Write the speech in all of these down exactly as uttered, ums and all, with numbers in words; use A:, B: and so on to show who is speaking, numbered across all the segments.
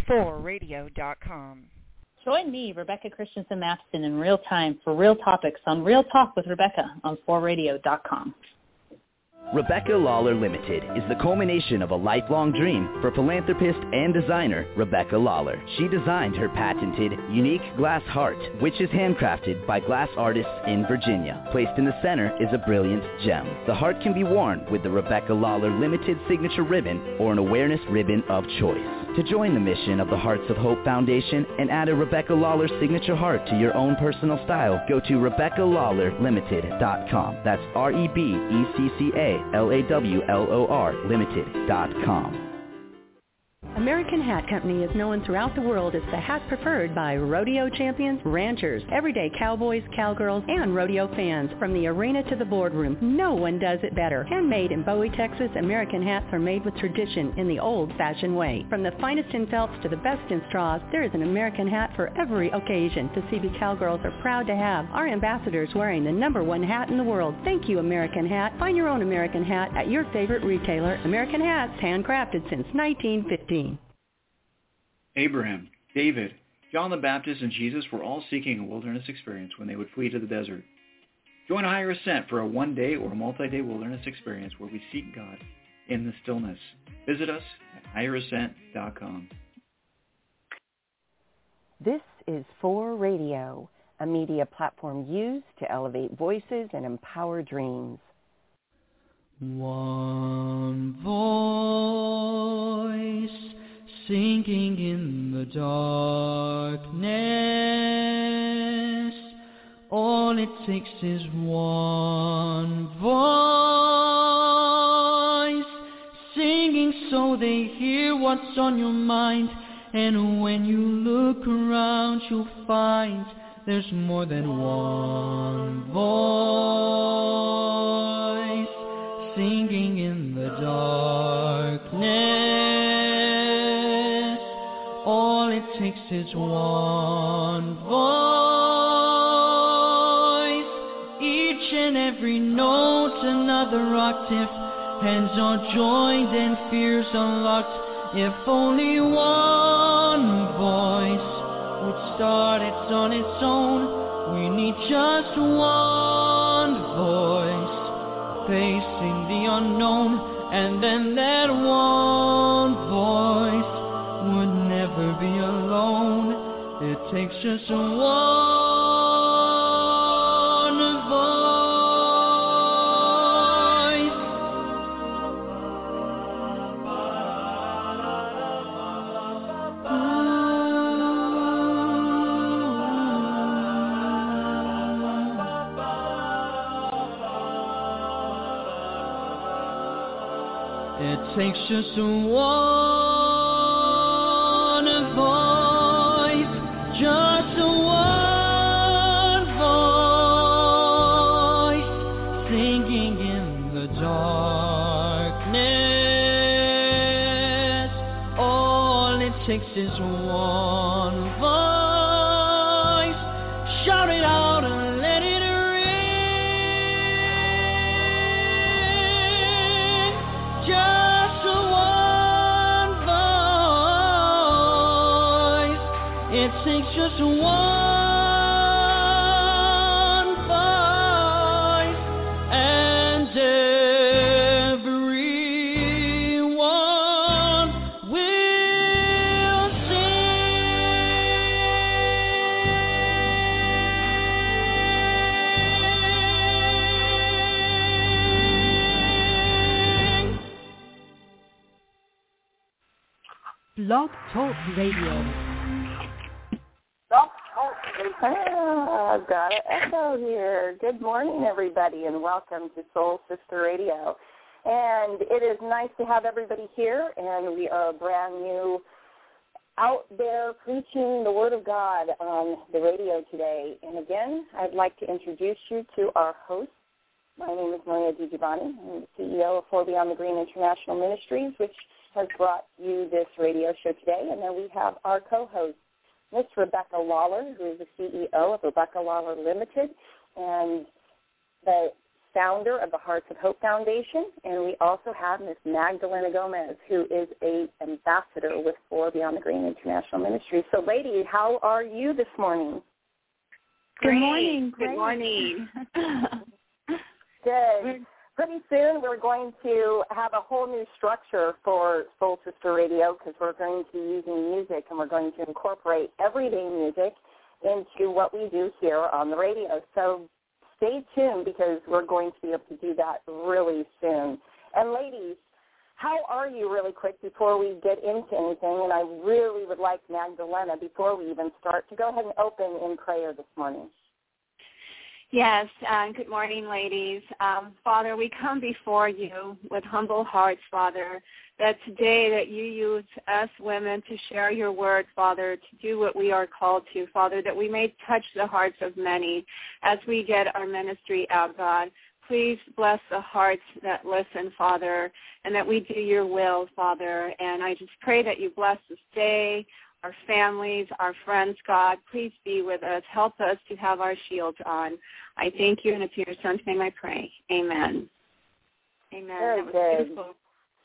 A: four radio dot com.
B: Join me, Rebecca Christensen Matheson, in real time for real topics on Real Talk with Rebecca on four radio dot com.
C: Rebecca Lawler Limited is the culmination of a lifelong dream for philanthropist and designer Rebecca Lawler. She designed her patented, unique glass heart, which is handcrafted by glass artists in Virginia. Placed in the center is a brilliant gem. The heart can be worn with the Rebecca Lawler Limited signature ribbon or an awareness ribbon of choice. To join the mission of the Hearts of Hope Foundation and add a Rebecca Lawler signature heart to your own personal style, go to Rebecca Lawler Limited dot com. That's R E B E C C A L A W L O R Limited dot com.
D: American Hat Company is known throughout the world as the hat preferred by rodeo champions, ranchers, everyday cowboys, cowgirls, and rodeo fans. From the arena to the boardroom, no one does it better. Handmade in Bowie, Texas, American hats are made with tradition in the old-fashioned way. From the finest in felts to the best in straws, there is an American hat for every occasion. The C B Cowgirls are proud to have our ambassadors wearing the number one hat in the world. Thank you, American Hat. Find your own American hat at your favorite retailer. American Hats, handcrafted since nineteen fifteen.
E: Abraham, David, John the Baptist, and Jesus were all seeking a wilderness experience when they would flee to the desert. Join Higher Ascent for a one-day or multi-day wilderness experience where we seek God in the stillness. Visit us at higher ascent dot com.
F: This is four radio, a media platform used to elevate voices and empower dreams.
G: One voice sinking in the darkness, all it takes is one voice, singing so they hear what's on your mind, and when you look around you'll find there's more than one voice, singing in the darkness. All it takes is one voice, each and every note another octave, hands are joined and fears unlocked. If only one voice would start it on its own, we need just one voice, facing the unknown, and then that one voice would never be alone. It takes just one voice. It takes just one voice, just one voice, singing in the darkness. All it takes is one voice, shout it out and let it ring. Just one voice, it takes just one voice, and everyone will sing.
D: Blog Talk Radio.
F: Ah, I've got an echo here. Good morning, everybody, and welcome to Soul Sister Radio. And it is nice to have everybody here, and we are brand new out there preaching the Word of God on the radio today. And again, I'd like to introduce you to our host. My name is Maria DiGiovanni. I'm the C E O of Four Beyond the Green International Ministries, which has brought you this radio show today. And then we have our co-host, Miss Rebecca Lawler, who is the C E O of Rebecca Lawler Limited. And the founder of the Hearts of Hope Foundation, and we also have Miss Magdalena Gomez, who is a ambassador with For Beyond the Green International Ministry. So, lady, how are you this morning?
H: Good morning.
F: Good
H: Great.
F: morning. Good. Pretty soon we're going to have a whole new structure for Soul Sister Radio because we're going to be using music, and we're going to incorporate everyday music into what we do here on the radio. So stay tuned because we're going to be able to do that really soon. And ladies, how are you really quick before we get into anything? And I really would like Magdalena, before we even start, to go ahead and open in prayer this morning.
H: Yes, uh, good morning, ladies. Um, Father, we come before you with humble hearts, Father, that today that you use us women to share your word, Father, to do what we are called to, Father, that we may touch the hearts of many as we get our ministry out, God. Please bless the hearts that listen, Father, and that we do your will, Father. And I just pray that you bless this day, our families, our friends, God. Please be with us. Help us to have our shields on. I thank you, and it's your son's name I pray. Amen. Amen.
F: Very
H: that was
F: good.
H: beautiful.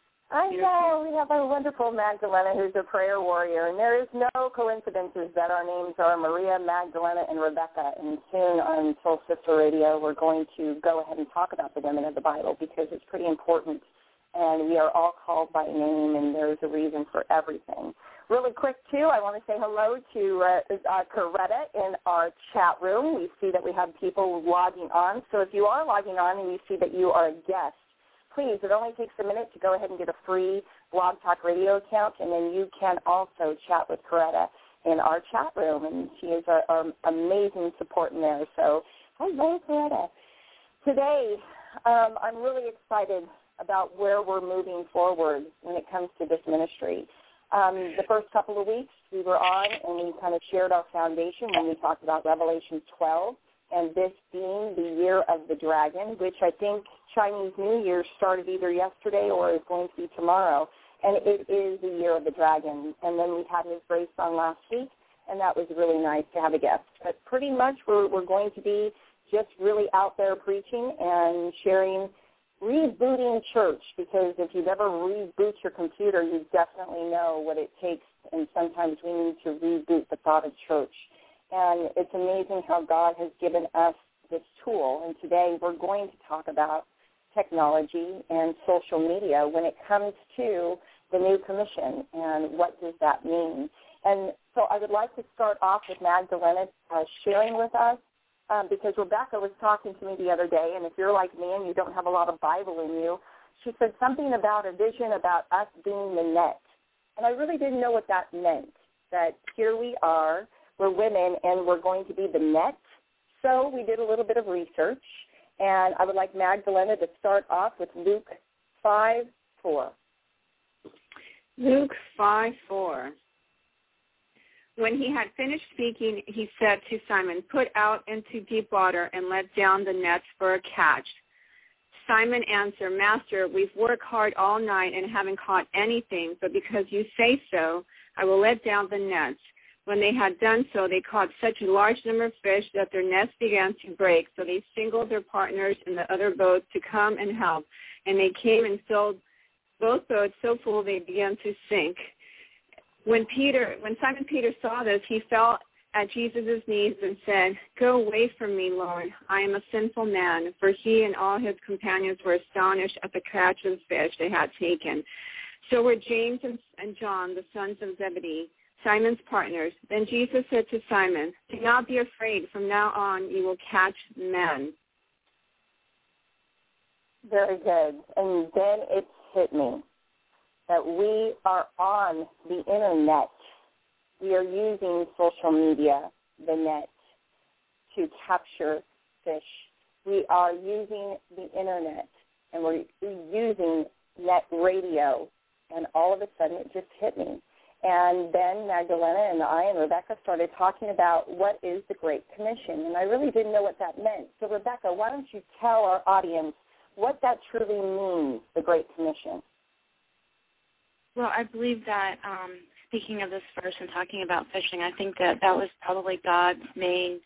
F: I
H: Beautiful.
F: know. We have our wonderful Magdalena, who's a prayer warrior, and there is no coincidences that our names are Maria, Magdalena, and Rebecca. And soon on Soul Sister Radio, we're going to go ahead and talk about the women of the Bible because it's pretty important, and we are all called by name, and there's a reason for everything. Really quick, too, I want to say hello to uh, uh, Coretta in our chat room. We see that we have people logging on. So if you are logging on and you see that you are a guest, please, it only takes a minute to go ahead and get a free Blog Talk Radio account, and then you can also chat with Coretta in our chat room, and she is our, our amazing support in there. So hello, Coretta. Today, um, I'm really excited about where we're moving forward when it comes to this ministry. Um, the first couple of weeks we were on and we kind of shared our foundation when we talked about Revelation twelve and this being the year of the dragon, which I think Chinese New Year started either yesterday or is going to be tomorrow. And it is the year of the dragon. And then we had his grace on last week, and that was really nice to have a guest. But pretty much we're, we're going to be just really out there preaching and sharing rebooting church, because if you've ever reboot your computer, you definitely know what it takes, and sometimes we need to reboot the thought of church. And it's amazing how God has given us this tool, and today we're going to talk about technology and social media when it comes to the new commission and what does that mean. And so I would like to start off with Magdalena uh, sharing with us Um, because Rebecca was talking to me the other day, and if you're like me and you don't have a lot of Bible in you, she said something about a vision about us being the net. And I really didn't know what that meant, that here we are, we're women, and we're going to be the net. So we did a little bit of research, and I would like Magdalena to start off with Luke five four.
H: Luke five four. When he had finished speaking, he said to Simon, "Put out into deep water and let down the nets for a catch." Simon answered, "Master, we've worked hard all night and haven't caught anything, but because you say so, I will let down the nets." When they had done so, they caught such a large number of fish that their nets began to break. So they signaled their partners in the other boat to come and help. And they came and filled both boats so full they began to sink. When Peter, when Simon Peter saw this, he fell at Jesus' knees and said, "Go away from me, Lord. I am a sinful man." For he and all his companions were astonished at the catch of fish they had taken. So were James and John, the sons of Zebedee, Simon's partners. Then Jesus said to Simon, "Do not be afraid. From now on you will catch men."
F: Very good. And then it hit me that we are on the internet. We are using social media, the net, to capture fish. We are using the internet, and we're using net radio, and all of a sudden it just hit me. And then Magdalena and I and Rebecca started talking about what is the Great Commission, and I really didn't know what that meant. So, Rebecca, why don't you tell our audience what that truly means, the Great Commission?
I: Well, I believe that um, speaking of this verse and talking about fishing, I think that that was probably God's main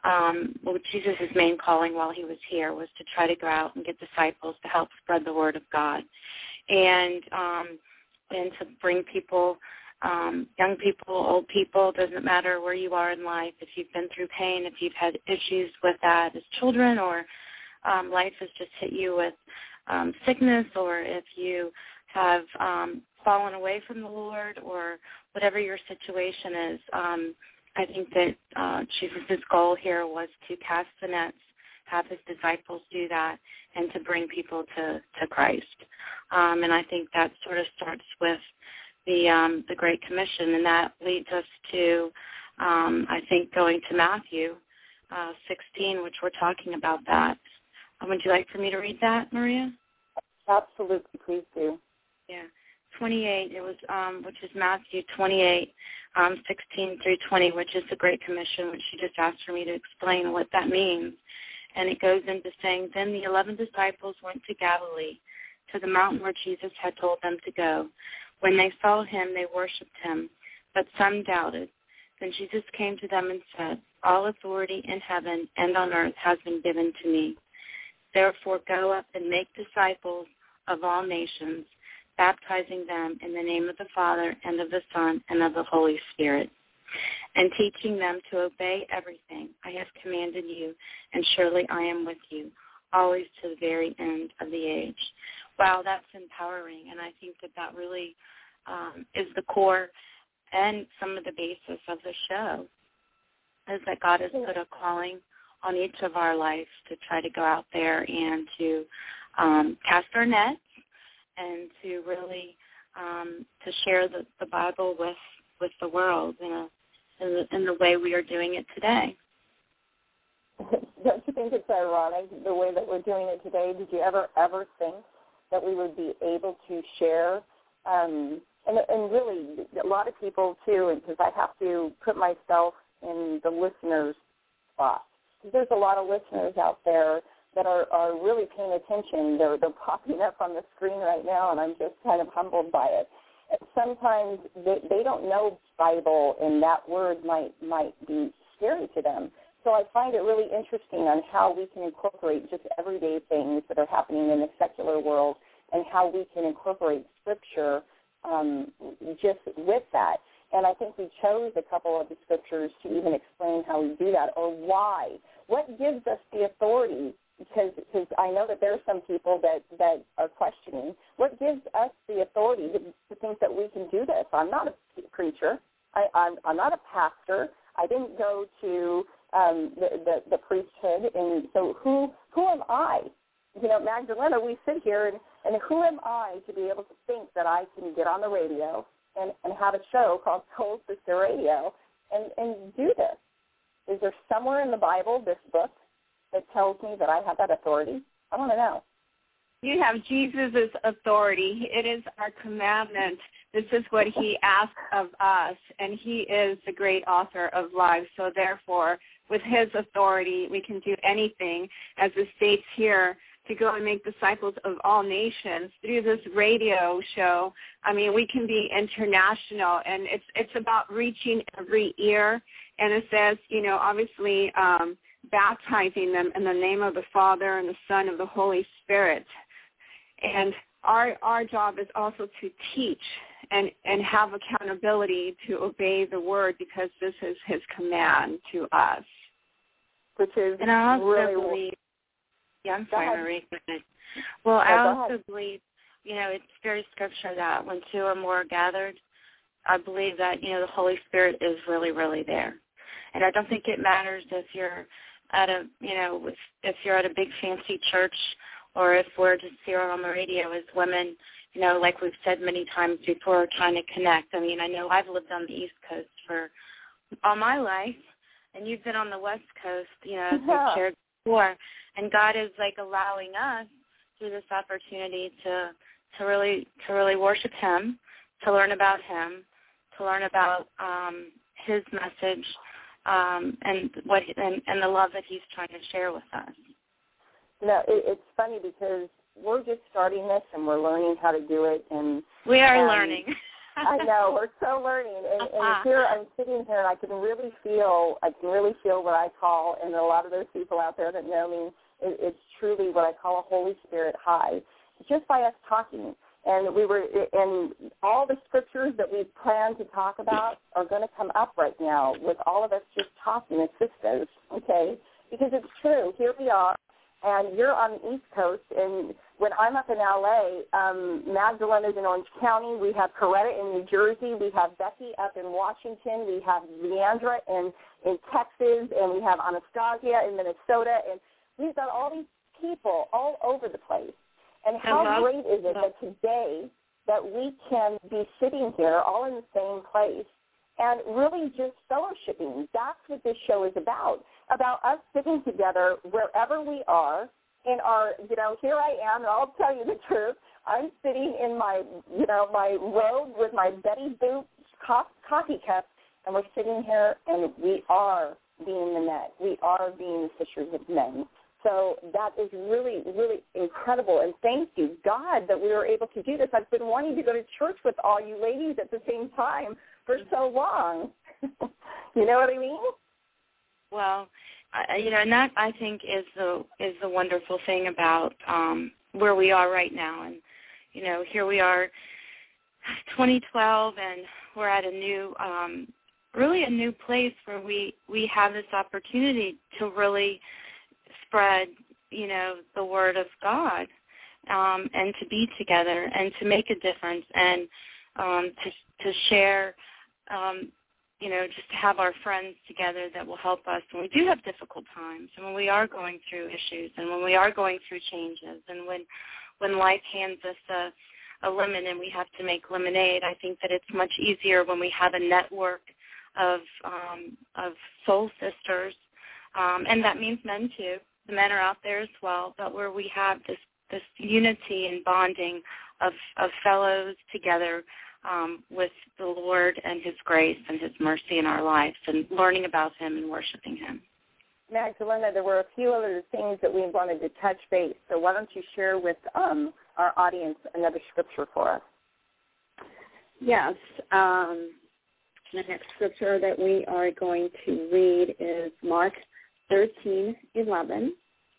I: um, well, Jesus' main calling while he was here was to try to go out and get disciples to help spread the word of God, and um, and to bring people, um, young people, old people, doesn't matter where you are in life. If you've been through pain, if you've had issues with that as children, or um, life has just hit you with um, sickness, or if you have um, fallen away from the Lord, or whatever your situation is, um, I think that uh, Jesus' goal here was to cast the nets, have his disciples do that, and to bring people to, to Christ. Um, and I think that sort of starts with the um, the Great Commission, and that leads us to, um, I think, going to Matthew uh, sixteen, which we're talking about that. Um, would you like for me to read that, Maria?
F: Absolutely, please do.
I: Yeah. twenty-eight, it was, um, which is Matthew twenty-eight, um, sixteen through twenty, which is the Great Commission, which she just asked for me to explain what that means. And it goes into saying, then the eleven disciples went to Galilee, to the mountain where Jesus had told them to go. When they saw him, they worshipped him, but some doubted. Then Jesus came to them and said, all authority in heaven and on earth has been given to me. Therefore go up and make disciples of all nations, baptizing them in the name of the Father and of the Son and of the Holy Spirit, and teaching them to obey everything I have commanded you, and surely I am with you, always to the very end of the age. Wow, that's empowering, and I think that that really um, is the core and some of the basis of the show, is that God has put a calling on each of our lives to try to go out there and to um, cast our nets, and to really um, to share the, the Bible with, with the world in, a, in, the, in the way we are doing it today.
F: Don't you think it's ironic the way that we're doing it today? Did you ever, ever think that we would be able to share? Um, and, and really, a lot of people, too, because I have to put myself in the listener's spot. There's a lot of listeners out there that are, are really paying attention. They're, they're popping up on the screen right now, and I'm just kind of humbled by it. And sometimes they, they don't know Bible, and that word might might be scary to them. So I find it really interesting on how we can incorporate just everyday things that are happening in the secular world, and how we can incorporate Scripture um, just with that. And I think we chose a couple of the Scriptures to even explain how we do that, or why. What gives us the authority? Because, because I know that there are some people that, that are questioning, what gives us the authority to, to think that we can do this? I'm not a preacher. I, I'm, I'm not a pastor. I didn't go to um, the, the, the priesthood. And so who who am I? You know, Magdalena, we sit here, and, and who am I to be able to think that I can get on the radio and, and have a show called Soul Sister Radio and, and do this? Is there somewhere in the Bible, this book, that tells me that I have that authority? I want to know.
H: You have Jesus' authority. It is our commandment. This is what he asks of us, and he is the great author of life. So therefore, with his authority, we can do anything, as it states here, to go and make disciples of all nations through this radio show. I mean, we can be international, and it's it's about reaching every ear. And it says, you know, obviously um, baptizing them in the name of the Father and the Son and the Holy Spirit. And our our job is also to teach and, and have accountability to obey the word, because this is his command to us.
F: Which is
I: and I also
F: really
I: believe, yeah, I'm sorry,
F: ahead.
I: Marie. Well,
F: no,
I: I also
F: ahead.
I: believe, you know, it's very scripture that when two or more are gathered, I believe that, you know, the Holy Spirit is really, really there. And I don't think it matters if you're at a, you know, if, if you're at a big fancy church, or if we're just here on the radio as women, you know, like we've said many times before, trying to connect. I mean, I know I've lived on the East Coast for all my life, and you've been on the West Coast, you know, as
F: yeah.
I: we've shared before. And God is, like, allowing us through this opportunity to to really to really worship him, to learn about him, to learn about um, his message, um, and what and, and the love that he's trying to share with us.
F: You know, it, it's funny because we're just starting this and we're learning how to do it. And
I: we are
F: um,
I: learning.
F: I know, we're so learning. And, and here, I'm sitting here, and I can really feel, I can really feel what I call, and a lot of those people out there that know me, it, it's truly what I call a Holy Spirit high, just by us talking. And we were, and all the scriptures that we plan to talk about are going to come up right now with all of us just talking as sisters, okay? Because it's true. Here we are, and you're on the East Coast, and when I'm up in L A, um, Magdalena's in Orange County. We have Coretta in New Jersey. We have Becky up in Washington. We have Leandra in, in Texas, and we have Anastasia in Minnesota. And we've got all these people all over the place. And how uh-huh. great is it that today that we can be sitting here all in the same place and really just fellowshipping. That's what this show is about, about us sitting together wherever we are in our, you know, here I am, and I'll tell you the truth. I'm sitting in my, you know, my robe with my Betty Boop co- coffee cup, and we're sitting here, and we are being the net. We are being the fishers of men. So that is really, really incredible. And thank you, God, that we were able to do this. I've been wanting to go to church with all you ladies at the same time for so long. You know what I mean?
I: Well, I, you know, and that I think is the is the wonderful thing about um, where we are right now. And you know, here we are, twenty twelve, and we're at a new, um, really a new place where we we have this opportunity to really spread, you know, the word of God, um, and to be together and to make a difference and um, to to share, um, you know, just to have our friends together that will help us when we do have difficult times and when we are going through issues and when we are going through changes and when when life hands us a, a lemon and we have to make lemonade. I think that it's much easier when we have a network of um, of soul sisters, um, and that means men too. The men are out there as well, but where we have this, this unity and bonding of, of fellows together um, with the Lord and his grace and his mercy in our lives and learning about him and worshiping him.
F: Magdalena, there were a few other things that we wanted to touch base, so why don't you share with um, our audience another scripture for us?
H: Yes. Um, the next scripture that we are going to read is Mark thirteen eleven.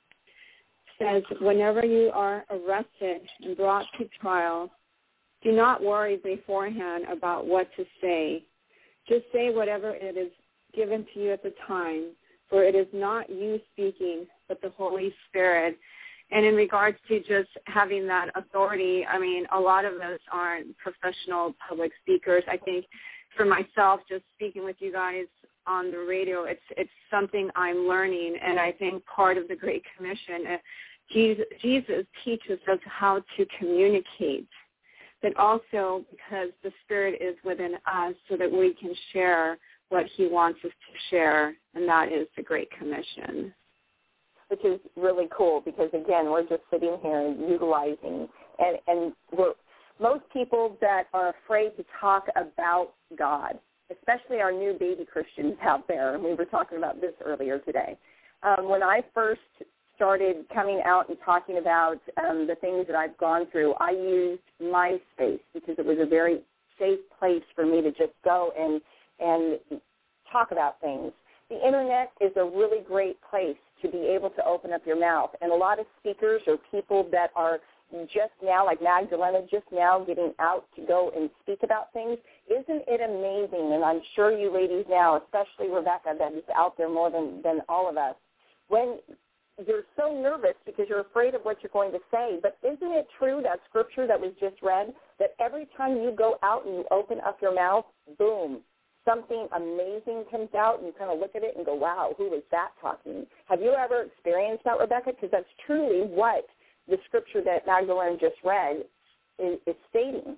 H: Says, whenever you are arrested and brought to trial, do not worry beforehand about what to say. Just say whatever it is given to you at the time, for it is not you speaking, but the Holy Spirit. And in regards to just having that authority, I mean, a lot of us aren't professional public speakers. I think for myself, just speaking with you guys on the radio, it's it's something I'm learning, and I think part of the Great Commission, uh, Jesus, Jesus teaches us how to communicate, but also because the Spirit is within us so that we can share what he wants us to share, and that is the Great Commission.
F: Which is really cool because, again, we're just sitting here and utilizing, and, and we're, most people that are afraid to talk about God, especially our new baby Christians out there, and we were talking about this earlier today. Um, when I first started coming out and talking about um, the things that I've gone through, I used MySpace because it was a very safe place for me to just go and and talk about things. The Internet is a really great place to be able to open up your mouth, and a lot of speakers or people that are just now, like Magdalena, just now getting out to go and speak about things. Isn't it amazing? And I'm sure you ladies now, especially Rebecca, that is out there more than, than all of us, when you're so nervous because you're afraid of what you're going to say. But isn't it true, that scripture that was just read, that every time you go out and you open up your mouth, boom, something amazing comes out, and you kind of look at it and go, wow, who was that talking? Have you ever experienced that, Rebecca? Because that's truly what the scripture that Magdalena just read is, is stating.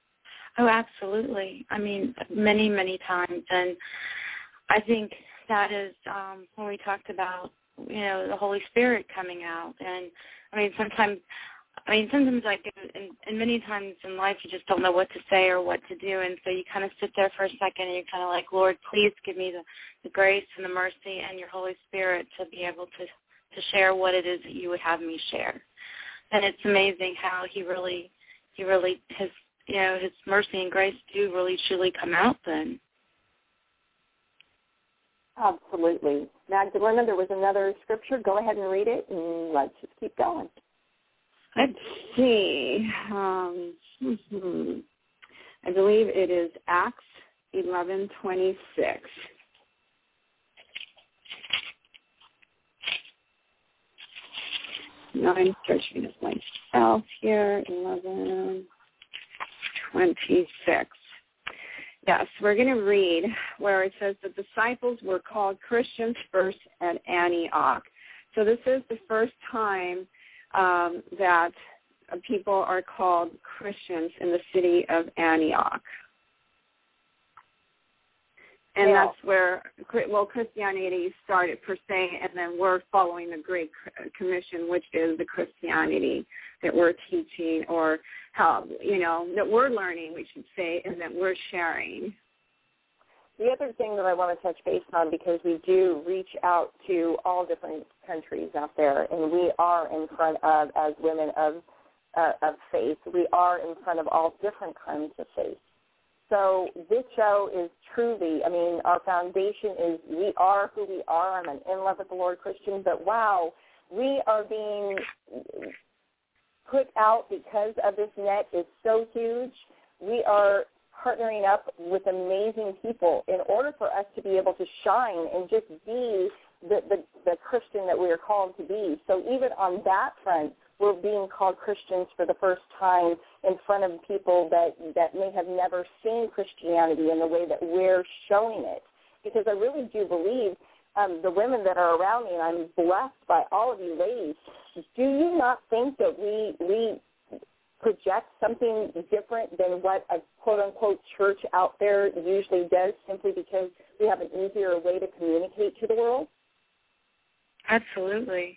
I: Oh, absolutely. I mean, many, many times. And I think that is um, when we talked about, you know, the Holy Spirit coming out. And, I mean, sometimes, I mean, sometimes, like, and, and many times in life, you just don't know what to say or what to do. And so you kind of sit there for a second and you're kind of like, Lord, please give me the, the grace and the mercy and your Holy Spirit to be able to, to share what it is that you would have me share. And it's amazing how he really, he really has you know, his mercy and grace do really truly come out then.
F: Absolutely. Magdalena, there was another scripture. Go ahead and read it, and let's just keep going.
H: Let's see. Um, mm-hmm. I believe it is Acts eleven twenty-six. No, I'm searching it myself here. eleven twenty-six. Yes, we're going to read where it says the disciples were called Christians first at Antioch. So this is the first time um, that people are called Christians in the city of Antioch. And
F: yeah.
H: that's where, well, Christianity started per se, and then we're following the Great Commission, which is the Christianity that we're teaching, or how, you know, that we're learning, we should say, and that we're sharing.
F: The other thing that I want to touch base on, because we do reach out to all different countries out there, and we are in front of, as women of, uh, of faith, we are in front of all different kinds of faith. So this show is truly, I mean, our foundation is we are who we are. I'm an in love with the Lord Christian, but wow, we are being put out because of this net is so huge. We are partnering up with amazing people in order for us to be able to shine and just be the, the, the Christian that we are called to be. So even on that front, we're being called Christians for the first time in front of people that, that may have never seen Christianity in the way that we're showing it. Because I really do believe um, the women that are around me, and I'm blessed by all of you ladies, do you not think that we we project something different than what a quote-unquote church out there usually does simply because we have an easier way to communicate to the world?
I: Absolutely.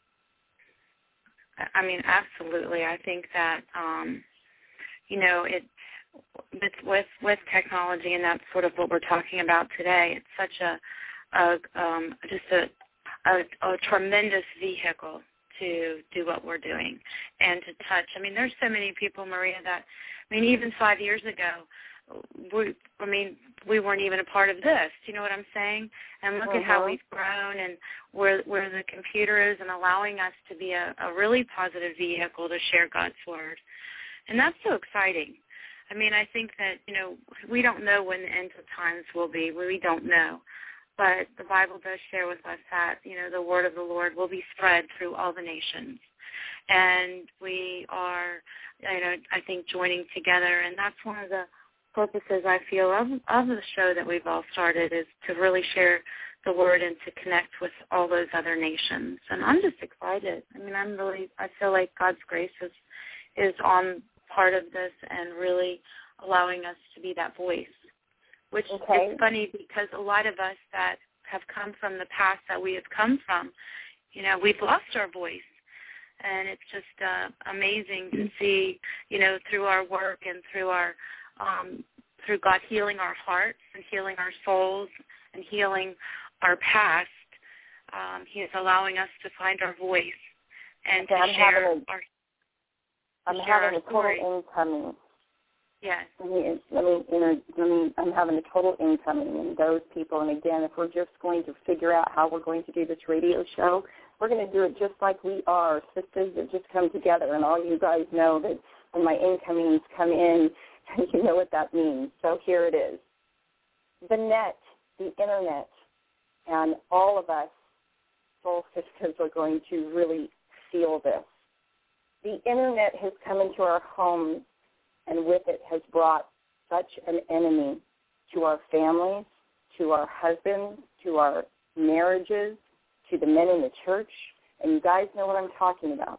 I: I mean, absolutely. I think that, um, you know, it with, with with technology, and that's sort of what we're talking about today. It's such a, a um, just a, a, a tremendous vehicle to do what we're doing and to touch. I mean, there's so many people, Maria, that, I mean, even five years ago, we, I mean, we weren't even a part of this. Do you know what I'm saying? And look uh-huh. at how we've grown and where where the computer is, and allowing us to be a, a really positive vehicle to share God's word. And that's so exciting. I mean, I think that, you know, we don't know when the end of times will be. We don't know. But the Bible does share with us that, you know, the word of the Lord will be spread through all the nations. And we are, you know, I think joining together, and that's one of the purposes, I feel, of, of the show that we've all started, is to really share the word and to connect with all those other nations. And I'm just excited. I mean, I'm really, I feel like God's grace is, is on part of this and really allowing us to be that voice, which okay. is funny because a lot of us that have come from the past that we have come from, you know, we've lost our voice. And it's just uh, amazing to see, you know, through our work and through our Um, through God healing our hearts and healing our souls and healing our past, um, He is allowing us to find our voice and
F: okay,
I: to
F: I'm
I: share
F: having a,
I: our
F: I'm
I: share
F: having
I: our
F: a total
I: story.
F: incoming.
I: Yes.
F: Let me, let me, you know, let me, I'm having a total incoming in those people. And again, if we're just going to figure out how we're going to do this radio show, we're going to do it just like we are, sisters that just come together. And all you guys know that when my incomings come in, you know what that means. So here it is. The net, the Internet, and all of us soul sisters are going to really feel this. The Internet has come into our homes, and with it has brought such an enemy to our families, to our husbands, to our marriages, to the men in the church. And you guys know what I'm talking about.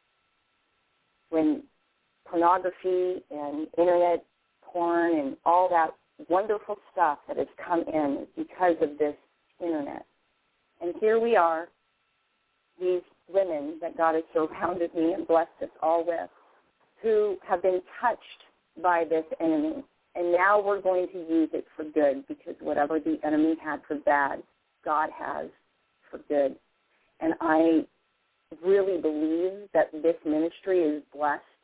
F: When pornography and Internet porn and all that wonderful stuff that has come in because of this Internet. And here we are, these women that God has surrounded me and blessed us all with, who have been touched by this enemy. And now we're going to use it for good, because whatever the enemy had for bad, God has for good. And I really believe that this ministry is blessed.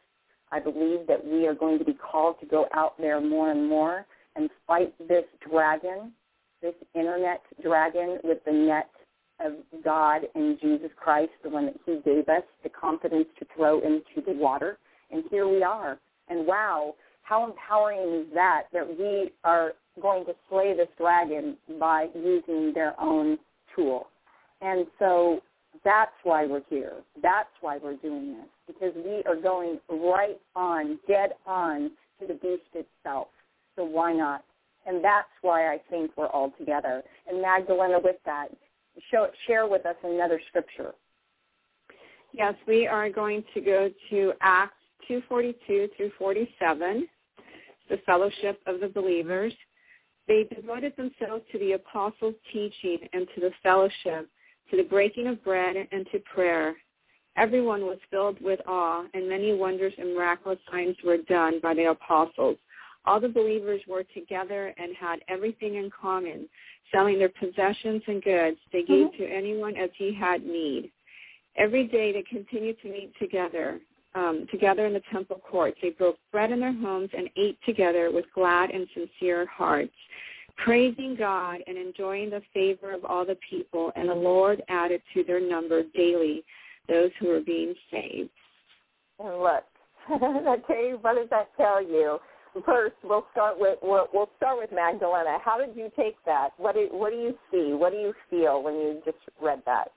F: I believe that we are going to be called to go out there more and more and fight this dragon, this internet dragon with the net of God and Jesus Christ, the one that he gave us the confidence to throw into the water. And here we are. And wow, how empowering is that, that we are going to slay this dragon by using their own tool. And so that's why we're here. That's why we're doing this, because we are going right on, dead on to the beast itself. So why not? And that's why I think we're all together. And Magdalena, with that, show, share with us another scripture.
H: Yes, we are going to go to Acts two forty-two through forty-seven, the fellowship of the believers. They devoted themselves to the apostles' teaching and to the fellowship, to the breaking of bread and to prayer. Everyone was filled with awe, and many wonders and miraculous signs were done by the apostles. All the believers were together and had everything in common. Selling their possessions and goods, they gave mm-hmm. to anyone as he had need. Every day they continued to meet together, um, together in the temple courts. They broke bread in their homes and ate together with glad and sincere hearts, praising God and enjoying the favor of all the people. And the Lord added to their number daily those who were being saved.
F: And look, okay, what does that tell you? First, we'll start with we'll, we'll start with Magdalena. How did you take that? What do what do you see? What do you feel when you just read that?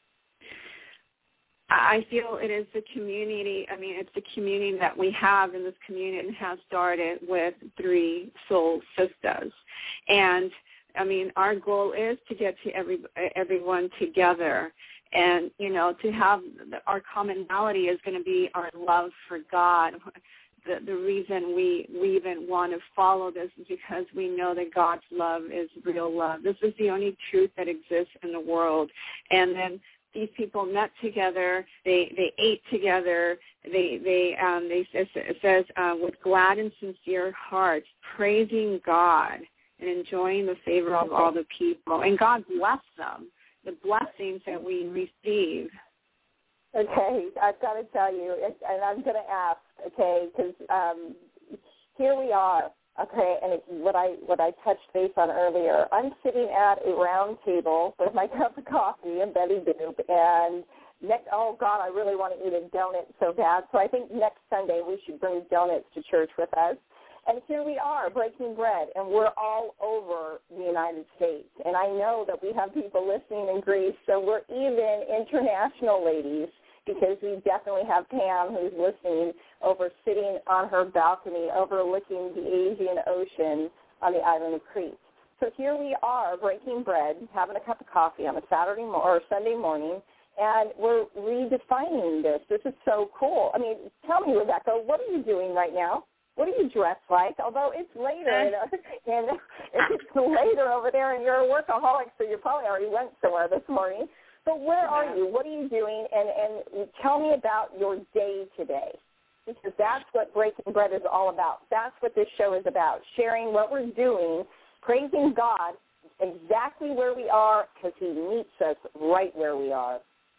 H: I feel it is the community. I mean, it's the community that we have, and this community has started with three soul sisters. And, I mean, our goal is to get to every everyone together. And, you know, to have our commonality is going to be our love for God. The, the reason we, we even want to follow this is because we know that God's love is real love. This is the only truth that exists in the world. And then these people met together. They they ate together. They they um they it says uh, with glad and sincere hearts, praising God and enjoying the favor of all the people. And God blessed them, the blessings that we receive.
F: Okay, I've got to tell you, and I'm going to ask, okay, because um, here we are, okay, and it's what I what I touched base on earlier. I'm sitting at a round table with my cup of coffee and Betty Boop, and next, oh, God, I really want to eat a donut so bad, so I think next Sunday we should bring donuts to church with us. And here we are, breaking bread, and we're all over the United States. And I know that we have people listening in Greece, so we're even international, ladies, because we definitely have Pam, who's listening, over sitting on her balcony overlooking the Asian Ocean on the island of Crete. So here we are, breaking bread, having a cup of coffee on a Saturday mo- or Sunday morning, and we're redefining this. This is so cool. I mean, tell me, Rebecca, what are you doing right now? What do you dress like? Although it's later, and, and it's later over there, and you're a workaholic, so you probably already went somewhere this morning. But where are you? What are you doing? And, and tell me about your day today, because that's what Breaking Bread is all about. That's what this show is about, sharing what we're doing, praising God exactly where we are, because he meets us right where we are.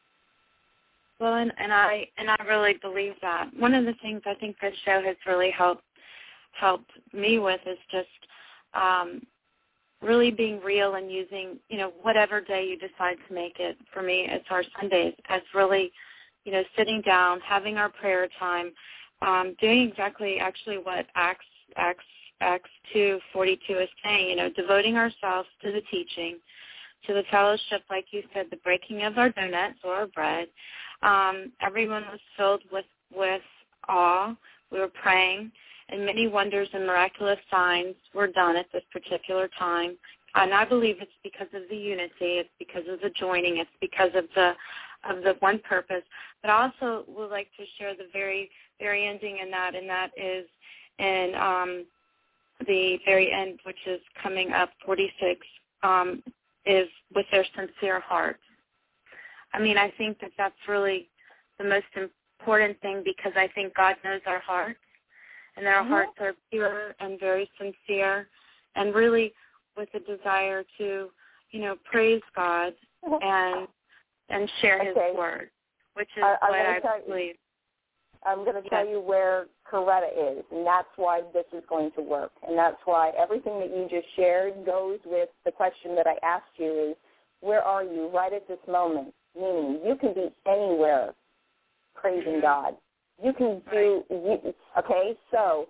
I: Well, and, and I and I really believe that. One of the things I think this show has really helped helped me with is just um, really being real and using, you know, whatever day you decide to make it. For me, it's our Sundays as really, you know, sitting down, having our prayer time, um, doing exactly actually what Acts Acts Acts two forty-two is saying. You know, devoting ourselves to the teaching, to the fellowship, like you said, the breaking of our donuts or our bread. Um, everyone was filled with, with awe. We were praying, and many wonders and miraculous signs were done at this particular time. And I believe it's because of the unity. It's because of the joining. It's because of the of the one purpose. But I also would like to share the very, very ending in that, and that is in um, the very end, which is coming up, forty-six, um, is with their sincere hearts. I mean, I think that that's really the most important thing, because I think God knows our hearts, and our mm-hmm. hearts are pure and very sincere, and really with a desire to, you know, praise God mm-hmm. and and share His
F: okay.
I: word, which is
F: I,
I: what
F: I,
I: I believe.
F: I'm going to tell you where Coretta is, and that's why this is going to work. And that's why everything that you just shared goes with the question that I asked you is, where are you right at this moment? Meaning you can be anywhere praising God. You can do, you, okay, so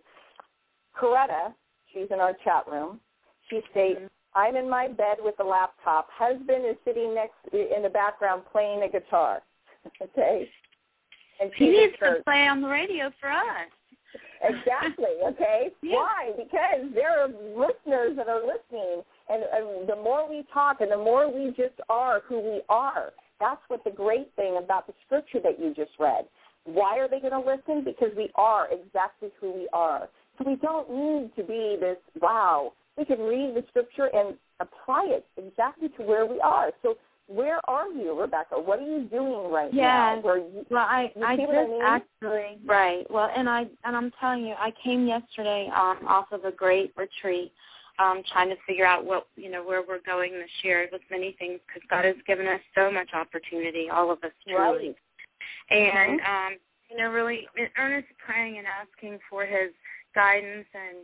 F: Coretta, she's in our chat room. She states, I'm in my bed with the laptop. Husband is sitting next in the background playing a guitar. Okay. And
I: he needs to play on the radio for us.
F: Exactly, okay? Yeah. Why? Because there are listeners that are listening, and, and the more we talk and the more we just are who we are, that's what the great thing about the scripture that you just read. Why are they going to listen? Because we are exactly who we are. So we don't need to be this, wow. We can read the scripture and apply it exactly to where we are. So where are you, Rebecca? What are you doing right
I: yeah.
F: now? Where you,
I: well, I,
F: you
I: I just
F: I mean?
I: actually, right. Well, and, I, and I'm telling you, I came yesterday um, off of a great retreat um, trying to figure out what, you know, where we're going this year with many things because God has given us so much opportunity, all of us truly.
F: Right.
I: And,
F: mm-hmm.
I: um, you know, really earnest praying and asking for his guidance and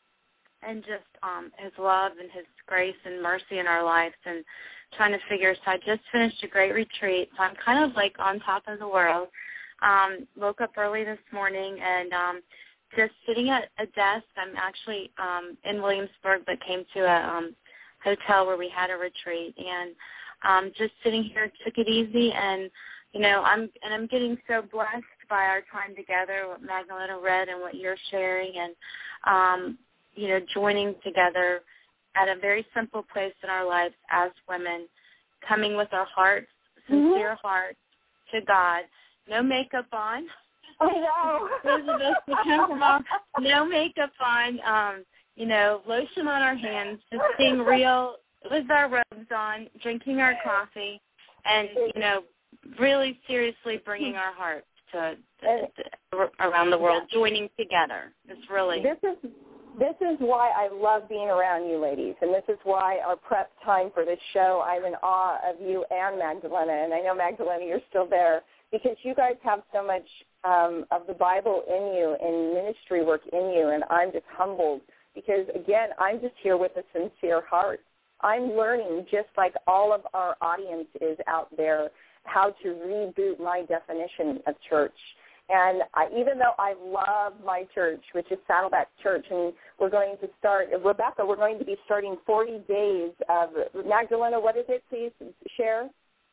I: and just um, his love and his grace and mercy in our lives and trying to figure. So I just finished a great retreat, so I'm kind of like on top of the world. Um, woke up early this morning and um, just sitting at a desk. I'm actually um, in Williamsburg, but came to a um, hotel where we had a retreat and um, just sitting here, took it easy, and you know, I'm and I'm getting so blessed by our time together, what Magdalena read and what you're sharing, and um, you know, joining together at a very simple place in our lives as women, coming with our hearts, sincere mm-hmm. hearts to God, no makeup on.
F: I know.
I: Those of us who come from all, no makeup on, um, you know, lotion on our hands, just being real with our robes on, drinking our coffee, and, you know, really seriously bringing our hearts to, to, to around the world, joining together. It's really...
F: This is... This is why I love being around you ladies, and this is why our prep time for this show, I'm in awe of you and Magdalena, and I know, Magdalena, you're still there, because you guys have so much um, of the Bible in you and ministry work in you, and I'm just humbled because, again, I'm just here with a sincere heart. I'm learning, just like all of our audience is out there, how to reboot my definition of church. And I, even though I love my church, which is Saddleback Church, and we're going to start, Rebecca, we're going to be starting forty days of, Magdalena, what is it? Please share.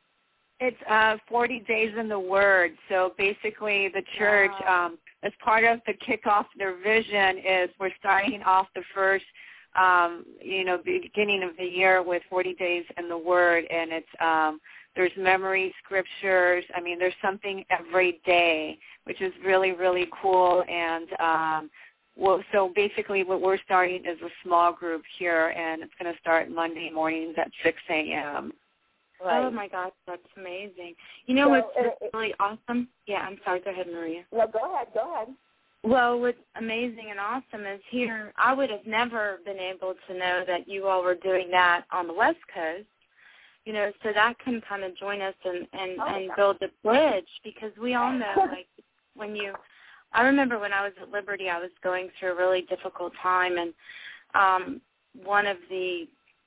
H: It's uh, forty days in the Word. So basically the church, wow. um, as part of the kickoff, their vision is we're starting off the first, um, you know, beginning of the year with forty days in the Word, and it's um, there's memory scriptures. I mean, there's something every day, which is really, really cool. And um, well, so basically what we're starting is a small group here, and it's going to start Monday mornings at six a.m.
I: Right. Oh, my gosh, that's amazing. You know so, what's uh, really awesome? Yeah, I'm sorry. Go ahead, Maria.
F: No, go ahead. Go ahead.
I: Well, what's amazing and awesome is here, I would have never been able to know that you all were doing that on the West Coast. You know, so that can kind of join us and, and, oh, and build the bridge because we all know, like, when you, I remember when I was at Liberty, I was going through a really difficult time, and um, one of the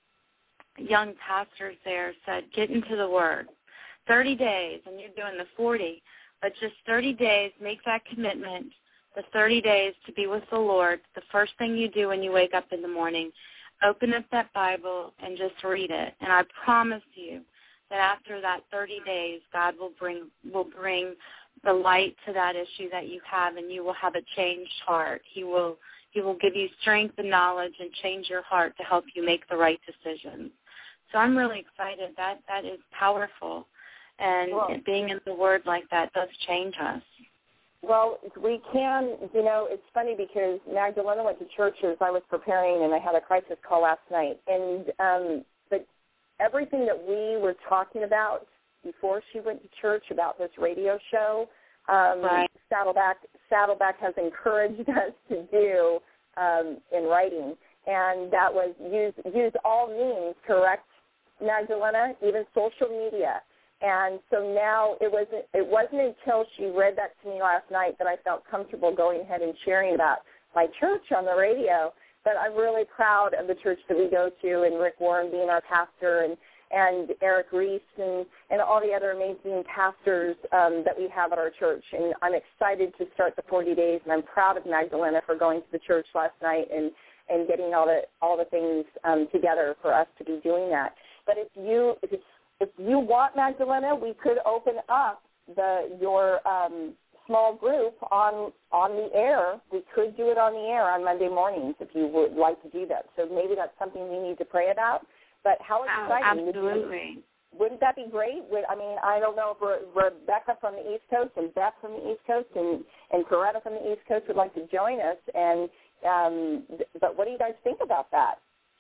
I: young pastors there said, get into the Word. thirty days, and you're doing the forty, but just thirty days, make that commitment, the thirty days to be with the Lord. The first thing you do when you wake up in the morning, open up that Bible and just read it. And I promise you that after that thirty days, God will bring will bring the light to that issue that you have, and you will have a changed heart. He will He will give you strength and knowledge and change your heart to help you make the right decisions. So I'm really excited. That that is powerful, and
F: well,
I: being in the Word like that does change us.
F: Well, we can, you know, it's funny because Magdalena went to church as I was preparing, and I had a crisis call last night. And um, but everything that we were talking about before she went to church about this radio show, um,
I: right.
F: Saddleback, Saddleback has encouraged us to do um, in writing. And that was use, use all means, correct, Magdalena, even social media. And so now it wasn't it wasn't until she read that to me last night that I felt comfortable going ahead and sharing about my church on the radio. But I'm really proud of the church that we go to, and Rick Warren being our pastor, and, and Eric Reese, and, and all the other amazing pastors um, that we have at our church. And I'm excited to start the forty days, and I'm proud of Magdalena for going to the church last night and, and getting all the all the things um, together for us to be doing that. But if you if, if you want, Magdalena, we could open up the your um, small group on on the air. We could do it on the air on Monday mornings if you would like to do that. So maybe that's something we need to pray about. But how exciting!
H: Oh, absolutely.
F: Would, wouldn't that be great? Would, I mean, I don't know if Re- Rebecca from the East Coast and Beth from the East Coast and and Coretta from the East Coast would like to join us. And um, but what do you guys think about that?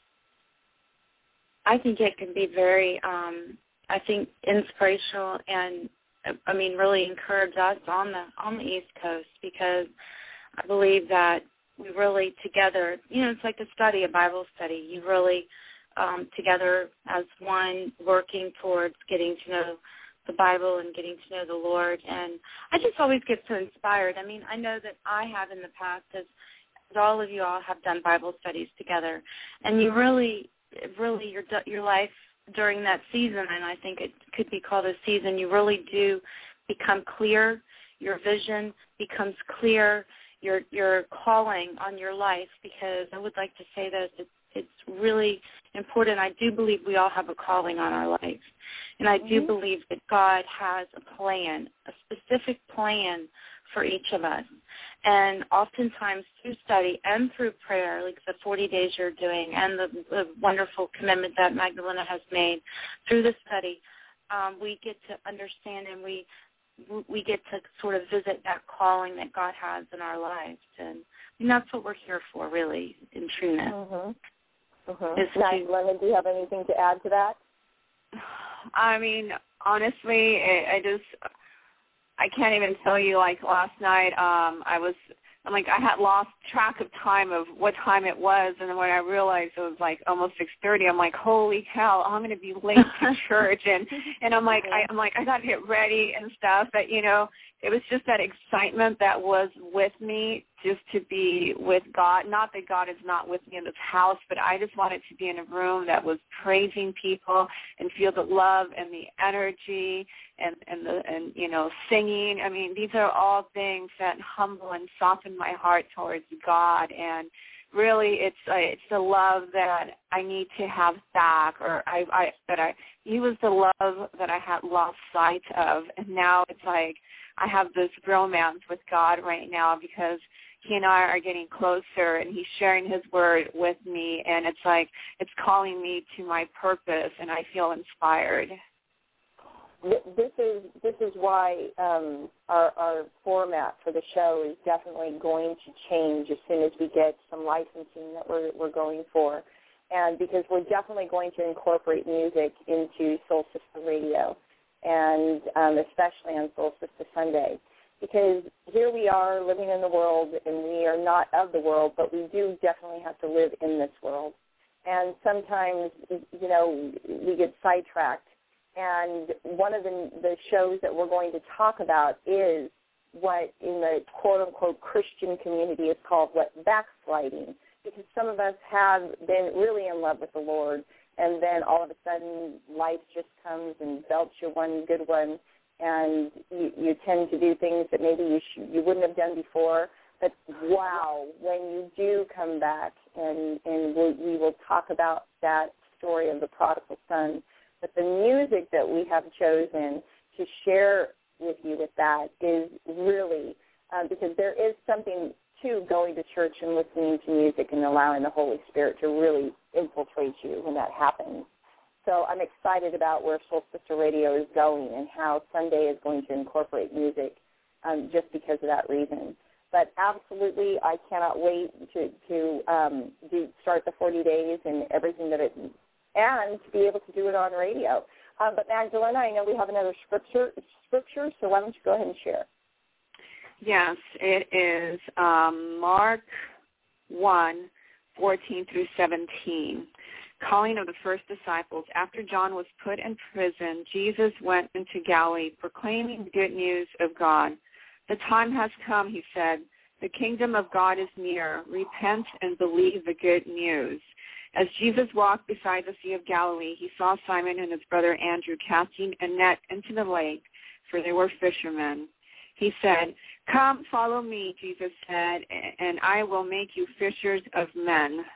I: I think it can be very, um, I think, inspirational and, I mean, really encourage us on the on the East Coast, because I believe that we really together, you know, it's like a study, a Bible study. You really um, together as one working towards getting to know the Bible and getting to know the Lord. And I just always get so inspired. I mean, I know that I have in the past, as, as all of you all have done Bible studies together, and you really, really your your life during that season, and I think it could be called a season, you really do become clear. Your vision becomes clear. Your your calling on your life, because I would like to say that it's, it's really important. I do believe we all have a calling on our life, and I do mm-hmm. believe that God has a plan, a specific plan for each of us. And oftentimes through study and through prayer, like the forty days you're doing and the, the wonderful commitment that Magdalena has made through the study, um, we get to understand and we we get to sort of visit that calling that God has in our lives. And, and that's what we're here for, really, in trueness.
F: Mm-hmm. Mm-hmm. Magdalena, do you have anything to add to that?
H: I mean, honestly, I, I just... I can't even tell you, like, last night, um, I was, I'm like, I had lost track of time of what time it was, and then when I realized it was, like, almost six thirty, I'm like, holy cow, I'm going to be late to church, and, and I'm like, I, I'm like, I got to get ready and stuff, but, you know, it was just that excitement that was with me just to be with God. Not that God is not with me in this house, but I just wanted to be in a room that was praising people and feel the love and the energy and, and the and you know, singing. I mean, these are all things that humble and soften my heart towards God. And really, it's uh, it's the love that I need to have back, or I, I that I he was the love that I had lost sight of, and now it's like I have this romance with God right now, because he and I are getting closer, and he's sharing his word with me, and it's like it's calling me to my purpose, and I feel inspired.
F: This is this is why um, our, our format for the show is definitely going to change as soon as we get some licensing that we're we're going for, and because we're definitely going to incorporate music into Soul Sister Radio, and um, especially on Soul Sister Sunday, because here we are living in the world, and we are not of the world, but we do definitely have to live in this world, and sometimes, you know, we get sidetracked. And one of the, the shows that we're going to talk about is what in the quote-unquote Christian community is called what backsliding, because some of us have been really in love with the Lord, and then all of a sudden life just comes and belts you one good one, and you, you tend to do things that maybe you, sh- you wouldn't have done before. But, wow, when you do come back, and, and we, we will talk about that story of the prodigal son. But the music that we have chosen to share with you with that is really, uh, because there is something to going to church and listening to music and allowing the Holy Spirit to really infiltrate you when that happens. So I'm excited about where Soul Sister Radio is going and how Sunday is going to incorporate music um, just because of that reason. But absolutely, I cannot wait to, to um, do, start the forty days and everything that it and to be able to do it on radio. Um, but Magdalena, I know we have another scripture, scripture, so why don't you go ahead and share?
H: Yes, it is um, Mark one, fourteen through seventeen. calling of the first disciples. After John was put in prison, Jesus went into Galilee, proclaiming the good news of God. The time has come, he said. The kingdom of God is near. Repent and believe the good news. As Jesus walked beside the Sea of Galilee, he saw Simon and his brother Andrew casting a net into the lake, for they were fishermen. He said, "Come, follow me," Jesus said, "and I will make you fishers of men."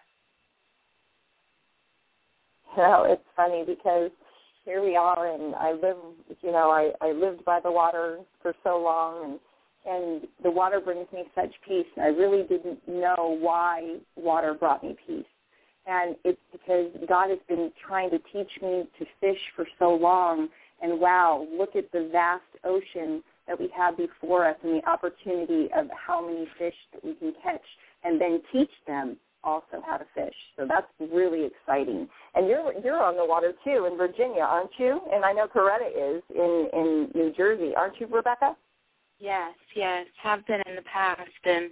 F: Well, it's funny because here we are, and I live, you know, I, I lived by the water for so long, and and the water brings me such peace. And I really didn't know why water brought me peace. And it's because God has been trying to teach me to fish for so long. And wow, look at the vast ocean that we have before us and the opportunity of how many fish that we can catch and then teach them also how to fish. So that's really exciting. And you're you're on the water too in Virginia, aren't you? And I know Coretta is in, in New Jersey, aren't you, Rebecca?
I: Yes, yes, have been in the past, and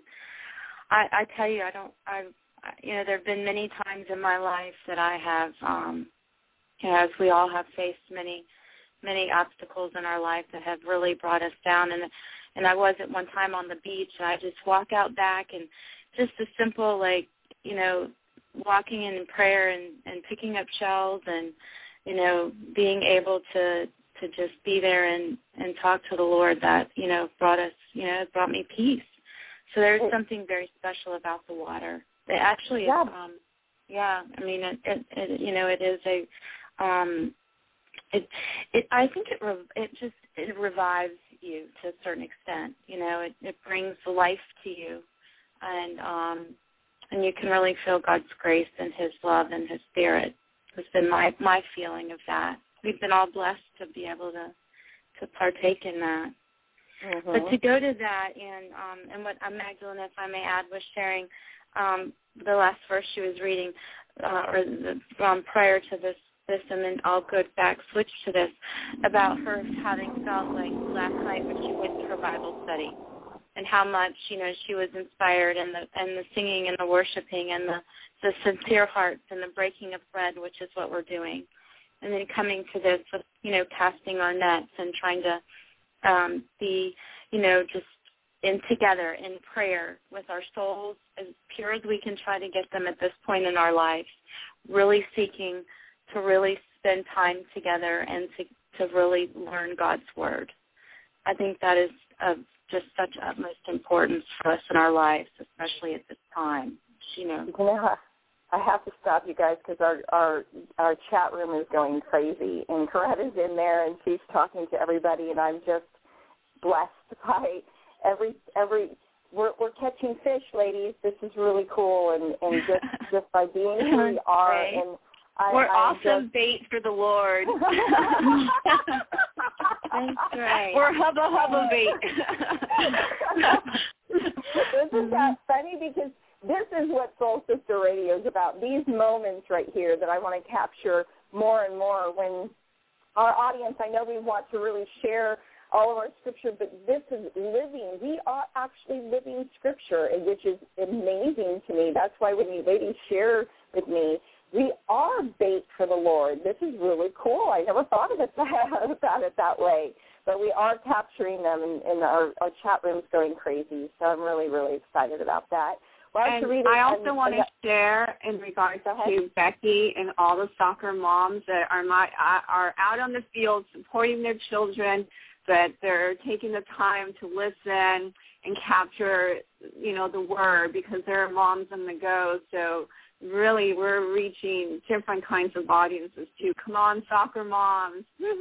I: I, I tell you, I don't, I, you know, there have been many times in my life that I have, um, you know, as we all have faced many, many obstacles in our life that have really brought us down, and and I was at one time on the beach, and I just walk out back, and just a simple, like, you know, walking in prayer and, and picking up shells, and, you know, being able to. to just be there and, and talk to the Lord that, you know, brought us, you know, it brought me peace. So there's something very special about the water. It actually,
F: yeah,
I: is, um, yeah I mean, it, it, it, you know, it is a, um, it, it, I think it, re- it just, it revives you to a certain extent. You know, it, it brings life to you, and, um, and you can really feel God's grace and his love and his spirit. It's been my, my feeling of that. We've been all blessed to be able to, to partake in that. Mm-hmm. But to go to that, and um, and what uh, Magdalene, if I may add, was sharing um, the last verse she was reading, uh, or the, um, prior to this, this, and then I'll go back, switch to this, about her having felt like last night when she went to her Bible study, and how much, you know, she was inspired, and the and the singing and the worshiping and the, the sincere hearts and the breaking of bread, which is what we're doing. And then coming to this with, you know, casting our nets and trying to um, be, you know, just in together in prayer with our souls as pure as we can try to get them at this point in our lives, really seeking to really spend time together and to, to really learn God's word. I think that is of just such utmost importance for us in our lives, especially at this time, you know.
F: Yeah. I have to stop you guys because our, our our chat room is going crazy, and Coretta's in there, and she's talking to everybody, and I'm just blessed by every every. We're we're catching fish, ladies. This is really cool, and, and just just by being who we are, and I,
H: we're
F: I'm
H: awesome
F: just...
H: bait for the Lord.
I: That's right.
H: We're hubba hubba bait.
F: Isn't that funny? Because this is what Soul Sister Radio is about, these moments right here that I want to capture more and more when our audience, I know we want to really share all of our scripture, but this is living. We are actually living scripture, which is amazing to me. That's why when you ladies share with me, we are bait for the Lord. This is really cool. I never thought of it about it that way. But we are capturing them, and, and our, our chat room's going crazy. So I'm really, really excited about that. Well,
H: and I also and, want to share in regards to Becky and all the soccer moms that are not, are out on the field supporting their children, that they're taking the time to listen and capture, you know, the word, because there are moms on the go. So really we're reaching different kinds of audiences too. Come on, soccer moms.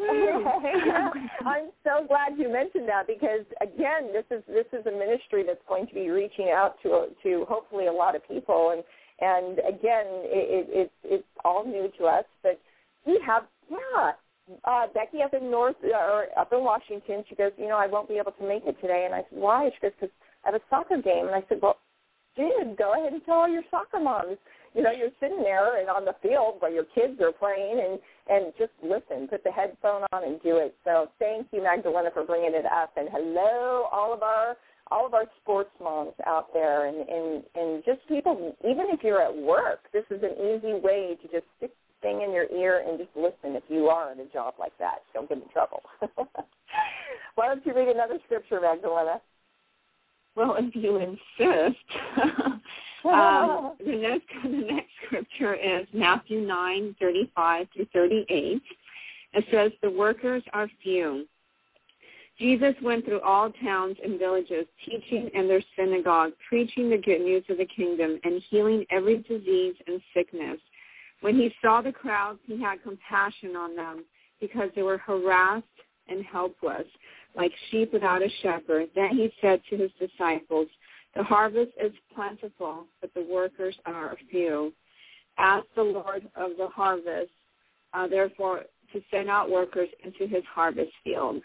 F: I'm so glad you mentioned that, because again, this is this is a ministry that's going to be reaching out to to hopefully a lot of people, and and again, it, it, it's all new to us, but we have yeah. Uh, Becky up in North or up in Washington, she goes, you know, I won't be able to make it today, and I said, why? She goes, because I have a soccer game, and I said, well, dude, go ahead and tell all your soccer moms. You know, you're sitting there and on the field where your kids are playing, and, and just listen, put the headphone on and do it. So thank you, Magdalena, for bringing it up. And hello, all of our, all of our sports moms out there, and, and, and just people, even if you're at work, this is an easy way to just stick the thing in your ear and just listen if you are in a job like that. Don't get in trouble. Why don't you read another scripture, Magdalena?
H: Well, if you insist. um, the, next, the next scripture is Matthew nine, thirty-five through thirty-eight. It says, the workers are few. Jesus went through all towns and villages, teaching in their synagogue, preaching the good news of the kingdom, and healing every disease and sickness. When he saw the crowds, he had compassion on them because they were harassed and helpless, like sheep without a shepherd. Then he said to his disciples, the harvest is plentiful, but the workers are few. Ask the Lord of the harvest, uh, therefore, to send out workers into his harvest field.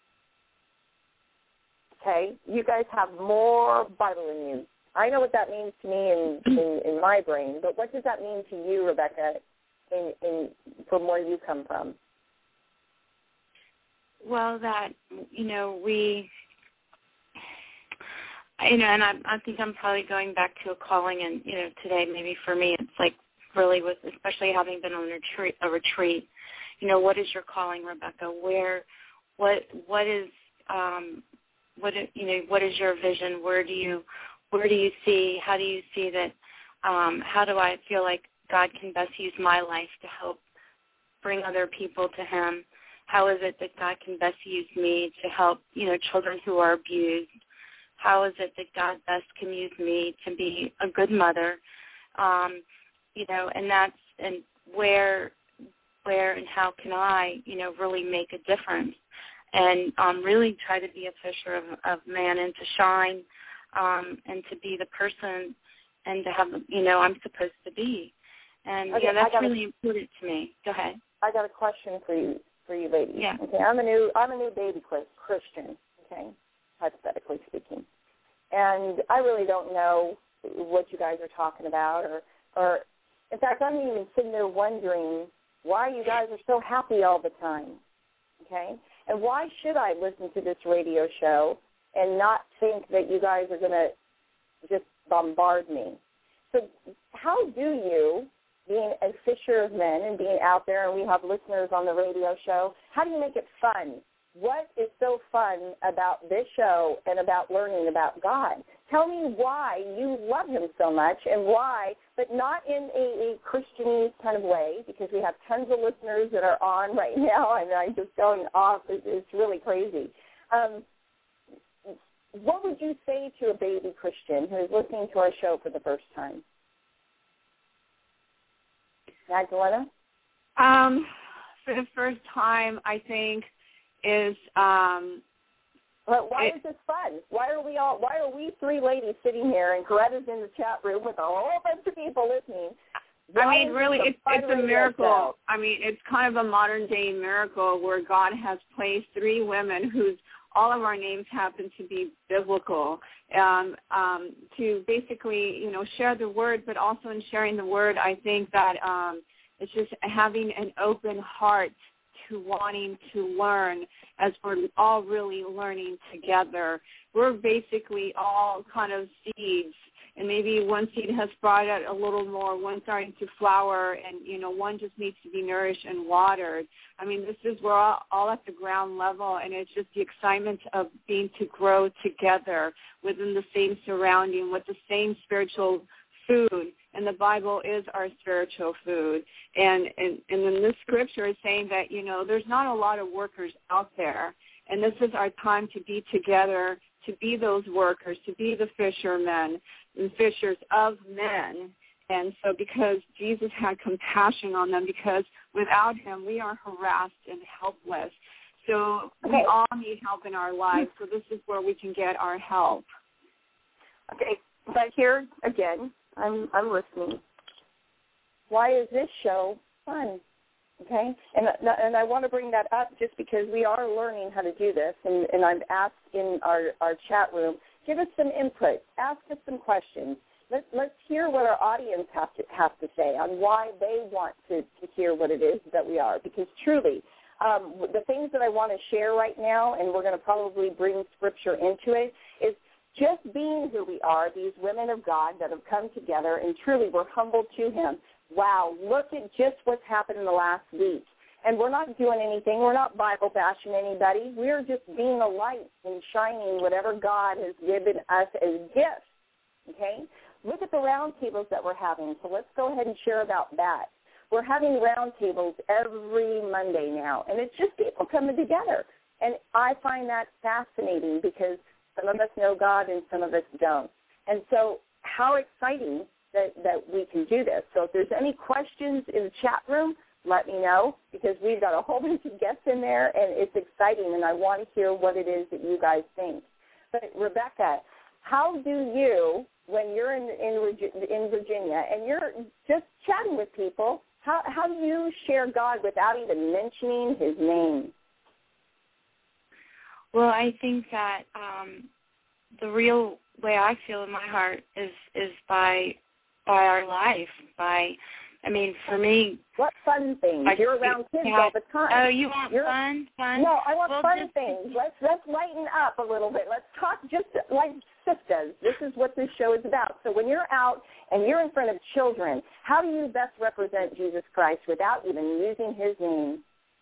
F: Okay, you guys have more Bible in you. I know what that means to me in, in, in my brain, but what does that mean to you, Rebecca, in, in, from where you come from?
I: Well, that, you know, we, you know, and I, I think I'm probably going back to a calling, and, you know, today maybe for me it's like really with, especially having been on a retreat, a retreat, you know, what is your calling, Rebecca? Where, what, what is, um, what, you know, what is your vision? Where do you, where do you see, how do you see that, um, how do I feel like God can best use my life to help bring other people to him? How is it that God can best use me to help, you know, children who are abused? How is it that God best can use me to be a good mother? Um, you know, and that's, and where, where and how can I, you know, really make a difference? And um, really try to be a fisher of, of man and to shine um, and to be the person and to have, you know, I'm supposed to be. And,
F: okay,
I: yeah, that's
F: gotta,
I: really important to me. Go ahead.
F: I got a question for you, for you ladies.
I: Yeah.
F: Okay, I'm a new, I'm a new baby Christian, okay, hypothetically speaking. And I really don't know what you guys are talking about, or, or in fact, I'm even sitting there wondering why you guys are so happy all the time, okay? And why should I listen to this radio show and not think that you guys are going to just bombard me? So how do you, being a fisher of men and being out there, and we have listeners on the radio show, how do you make it fun? What is so fun about this show and about learning about God? Tell me why you love him so much, and why, but not in a, a Christian kind of way, because we have tons of listeners that are on right now, and I'm just going off. It's really crazy. Um, what would you say to a baby Christian who is listening to our show for the first time? Magdalena?
H: Um, for the first time, I think, is um,
F: but why
H: it,
F: is this fun? Why are we all? Why are we three ladies sitting here and Coretta's in the chat room with a whole bunch of people listening? Why
H: I mean, really, it's, it's a miracle.
F: Show?
H: I mean, it's kind of a modern day miracle where God has placed three women whose all of our names happen to be biblical, um, um, to basically, you know, share the word, but also in sharing the word, I think that um, it's just having an open heart to wanting to learn as we're all really learning together. We're basically all kind of seeds, and maybe one seed has brought out a little more, one starting to flower, and, you know, one just needs to be nourished and watered. I mean, this is, we're all, all at the ground level, and it's just the excitement of being to grow together within the same surrounding with the same spiritual food, and the Bible is our spiritual food. And, and, and then this scripture is saying that, you know, there's not a lot of workers out there, and this is our time to be together, to be those workers, to be the fishermen and fishers of men. And so because Jesus had compassion on them, because without him we are harassed and helpless. So
F: okay.
H: we all need help in our lives, so this is where we can get our help.
F: Okay, but here again, I'm I'm listening. Why is this show fun? Okay, and and I want to bring that up just because we are learning how to do this, and, and I've asked in our, our chat room, give us some input, ask us some questions. Let, let's hear what our audience have to have to say on why they want to, to hear what it is that we are, because truly, um, the things that I want to share right now, and we're going to probably bring scripture into it, is just being who we are, these women of God that have come together and truly we're humbled to him. Wow, look at just what's happened in the last week. And we're not doing anything. We're not Bible bashing anybody. We're just being a light and shining whatever God has given us as gifts, okay? Look at the round tables that we're having. So let's go ahead and share about that. We're having round tables every Monday now, and it's just people coming together. And I find that fascinating because some of us know God and some of us don't. And so how exciting that, that we can do this. So if there's any questions in the chat room, let me know, because we've got a whole bunch of guests in there, and it's exciting, and I want to hear what it is that you guys think. But, Rebecca, how do you, when you're in, in, in Virginia and you're just chatting with people, how, how do you share God without even mentioning his name?
I: Well, I think that um, the real way I feel in my heart is, is by by our life, by I mean, for me...
F: What fun things? I, You're around kids
I: yeah.
F: all the time.
I: Oh, you want
F: You're,
I: fun? Fun?
F: No, I want
I: well,
F: fun
I: just,
F: things. Let's let's lighten up a little bit. Let's talk just like sisters. This is what this show is about. So when you're out and you're in front of children, how do you best represent Jesus Christ without even using his name?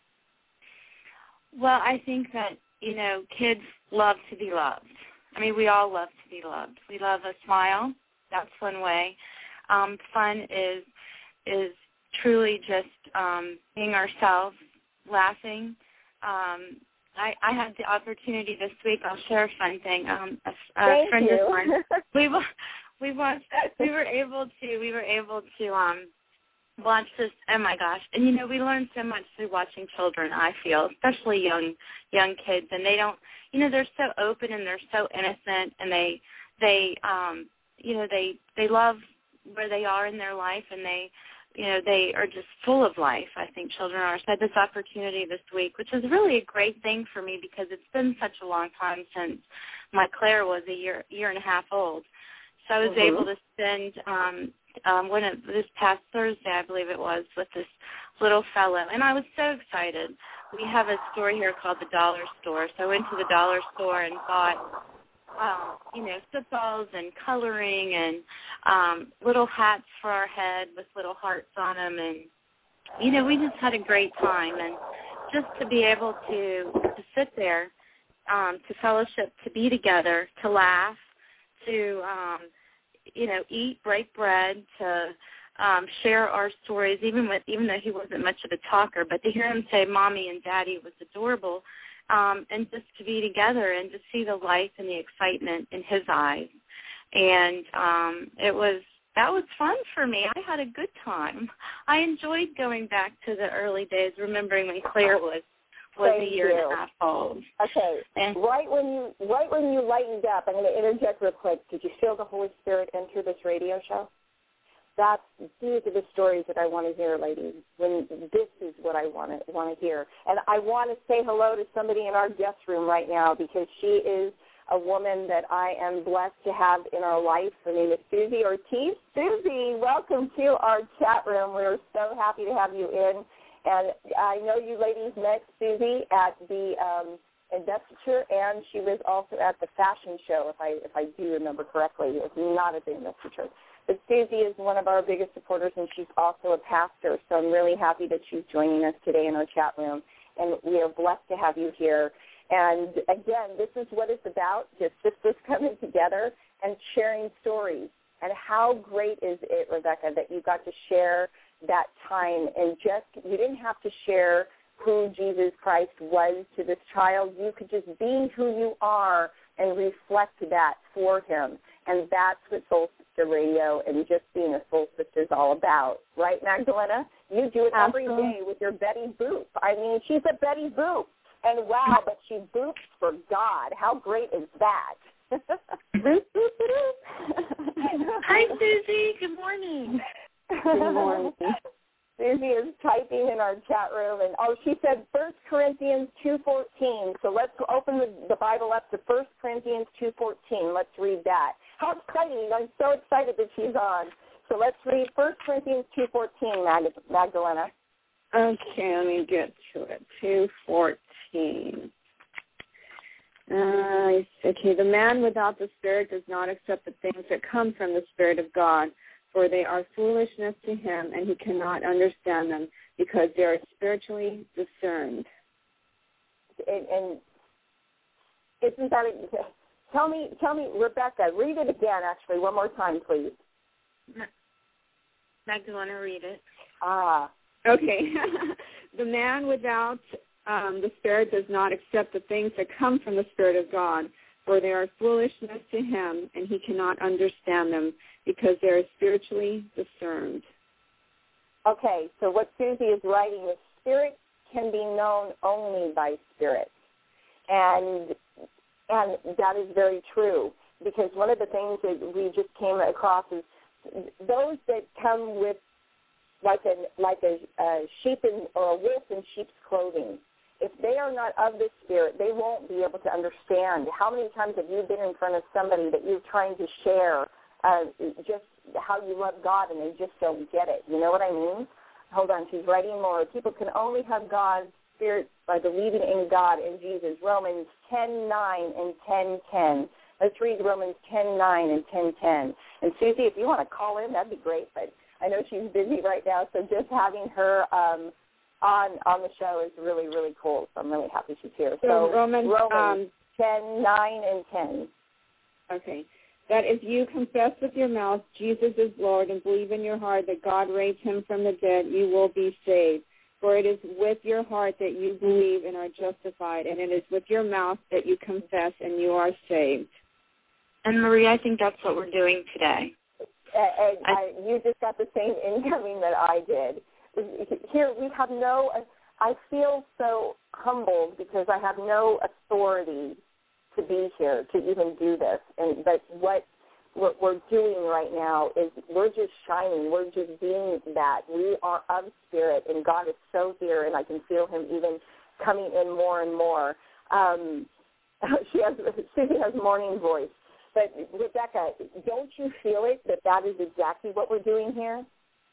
I: Well, I think that, you know, kids love to be loved. I mean, we all love to be loved. We love a smile. That's one way. Um, fun is... is truly just um, being ourselves, laughing. Um, I, I had the opportunity this week. I'll share a fun thing. Um, a, a friend
F: you.
I: of mine. We we watched. We were able to. We were able to um, watch this. Oh my gosh! And you know, we learn so much through watching children. I feel, especially young young kids, and they don't. You know, they're so open and they're so innocent, and they they um, you know they they love where they are in their life, and they. You know, they are just full of life, I think children are. So I had this opportunity this week, which is really a great thing for me because it's been such a long time since my Claire was a year year and a half old. So I was mm-hmm. able to spend um, um, one of, this past Thursday, I believe it was, with this little fellow. And I was so excited. We have a store here called the Dollar Store. So I went to the Dollar Store and bought Um, you know, footballs and coloring and um, little hats for our head with little hearts on them. And, you know, we just had a great time. And just to be able to, to sit there, um, to fellowship, to be together, to laugh, to, um, you know, eat, break bread, to um, share our stories, even with even though he wasn't much of a talker. But to hear him say Mommy and Daddy was adorable. Um, and just to be together and to see the life and the excitement in his eyes. And um, it was, that was fun for me. I had a good time. I enjoyed going back to the early days, remembering when Claire was, was
F: Thank
I: a year
F: you.
I: and a half old.
F: Okay, and right when you right when you lightened up, I'm going to interject real quick. Did you feel the Holy Spirit enter this radio show? That's, these are the stories that I want to hear, ladies. When this is what I want to want to hear, and I want to say hello to somebody in our guest room right now because she is a woman that I am blessed to have in our life. Her name is Susie Ortiz. Susie, welcome to our chat room. We're so happy to have you in, and I know you ladies met Susie at the um, investiture, and she was also at the fashion show, if I if I do remember correctly. It was not at the investiture. But Susie is one of our biggest supporters, and she's also a pastor, so I'm really happy that she's joining us today in our chat room, and we are blessed to have you here. And, again, this is what it's about, just sisters coming together and sharing stories. And how great is it, Rebecca, that you got to share that time, and just you didn't have to share who Jesus Christ was to this child. You could just be who you are and reflect that for him. And that's what Soul Sister Radio and just being a Soul Sister is all about. Right, Magdalena? You do it every
I: Absolutely.
F: day with your Betty Boop. I mean, she's a Betty Boop. And wow, but she boops for God. How great is that? Boop, boop, boop.
I: Hi, Susie. Good morning.
F: Good morning. Susie is typing in our chat room, and oh, she said First Corinthians two fourteen. So let's open the, the Bible up to First Corinthians two fourteen. Let's read that. How exciting! I'm so excited that she's on. So let's read First Corinthians two fourteen, Mag- Magdalena.
H: Okay, let me get to it. two fourteen. Uh, okay, the man without the Spirit does not accept the things that come from the Spirit of God, for they are foolishness to him, and he cannot understand them because they are spiritually discerned.
F: And, and isn't that a, tell me, tell me, Rebecca, read it again, actually, one more time, please.
I: Magdalena, read it.
F: Ah.
H: Okay. The man without um, the Spirit does not accept the things that come from the Spirit of God, for they are foolishness to him, and he cannot understand them because they are spiritually discerned.
F: Okay, so what Susie is writing is Spirit can be known only by Spirit. And and that is very true, because one of the things that we just came across is those that come with like a like a, a sheep in, or a wolf in sheep's clothing. If they are not of the Spirit, they won't be able to understand. How many times have you been in front of somebody that you're trying to share uh, just how you love God, and they just don't get it? You know what I mean? Hold on, she's writing more. People can only have God's Spirit by believing in God and Jesus. Romans ten nine and ten ten. Let's read Romans ten nine and ten ten. And Susie, if you want to call in, that'd be great. But I know she's busy right now, so just having her um, on on the show is really, really cool. So I'm really happy she's here. So,
H: so Romans,
F: Romans
H: um,
F: ten nine and ten.
H: Okay. That if you confess with your mouth Jesus is Lord and believe in your heart that God raised him from the dead, you will be saved. For it is with your heart that you believe and are justified, and it is with your mouth that you confess and you are saved.
I: And Marie, I think that's what we're doing today.
F: And I, I, you just got the same incoming that I did. Here we have no, I feel so humbled because I have no authority to be here, to even do this. And but what what we're doing right now is we're just shining. We're just being that. We are of Spirit, and God is so here, and I can feel him even coming in more and more. Um, she has, Susie has morning voice. But, Rebecca, don't you feel it, that that is exactly what we're doing here?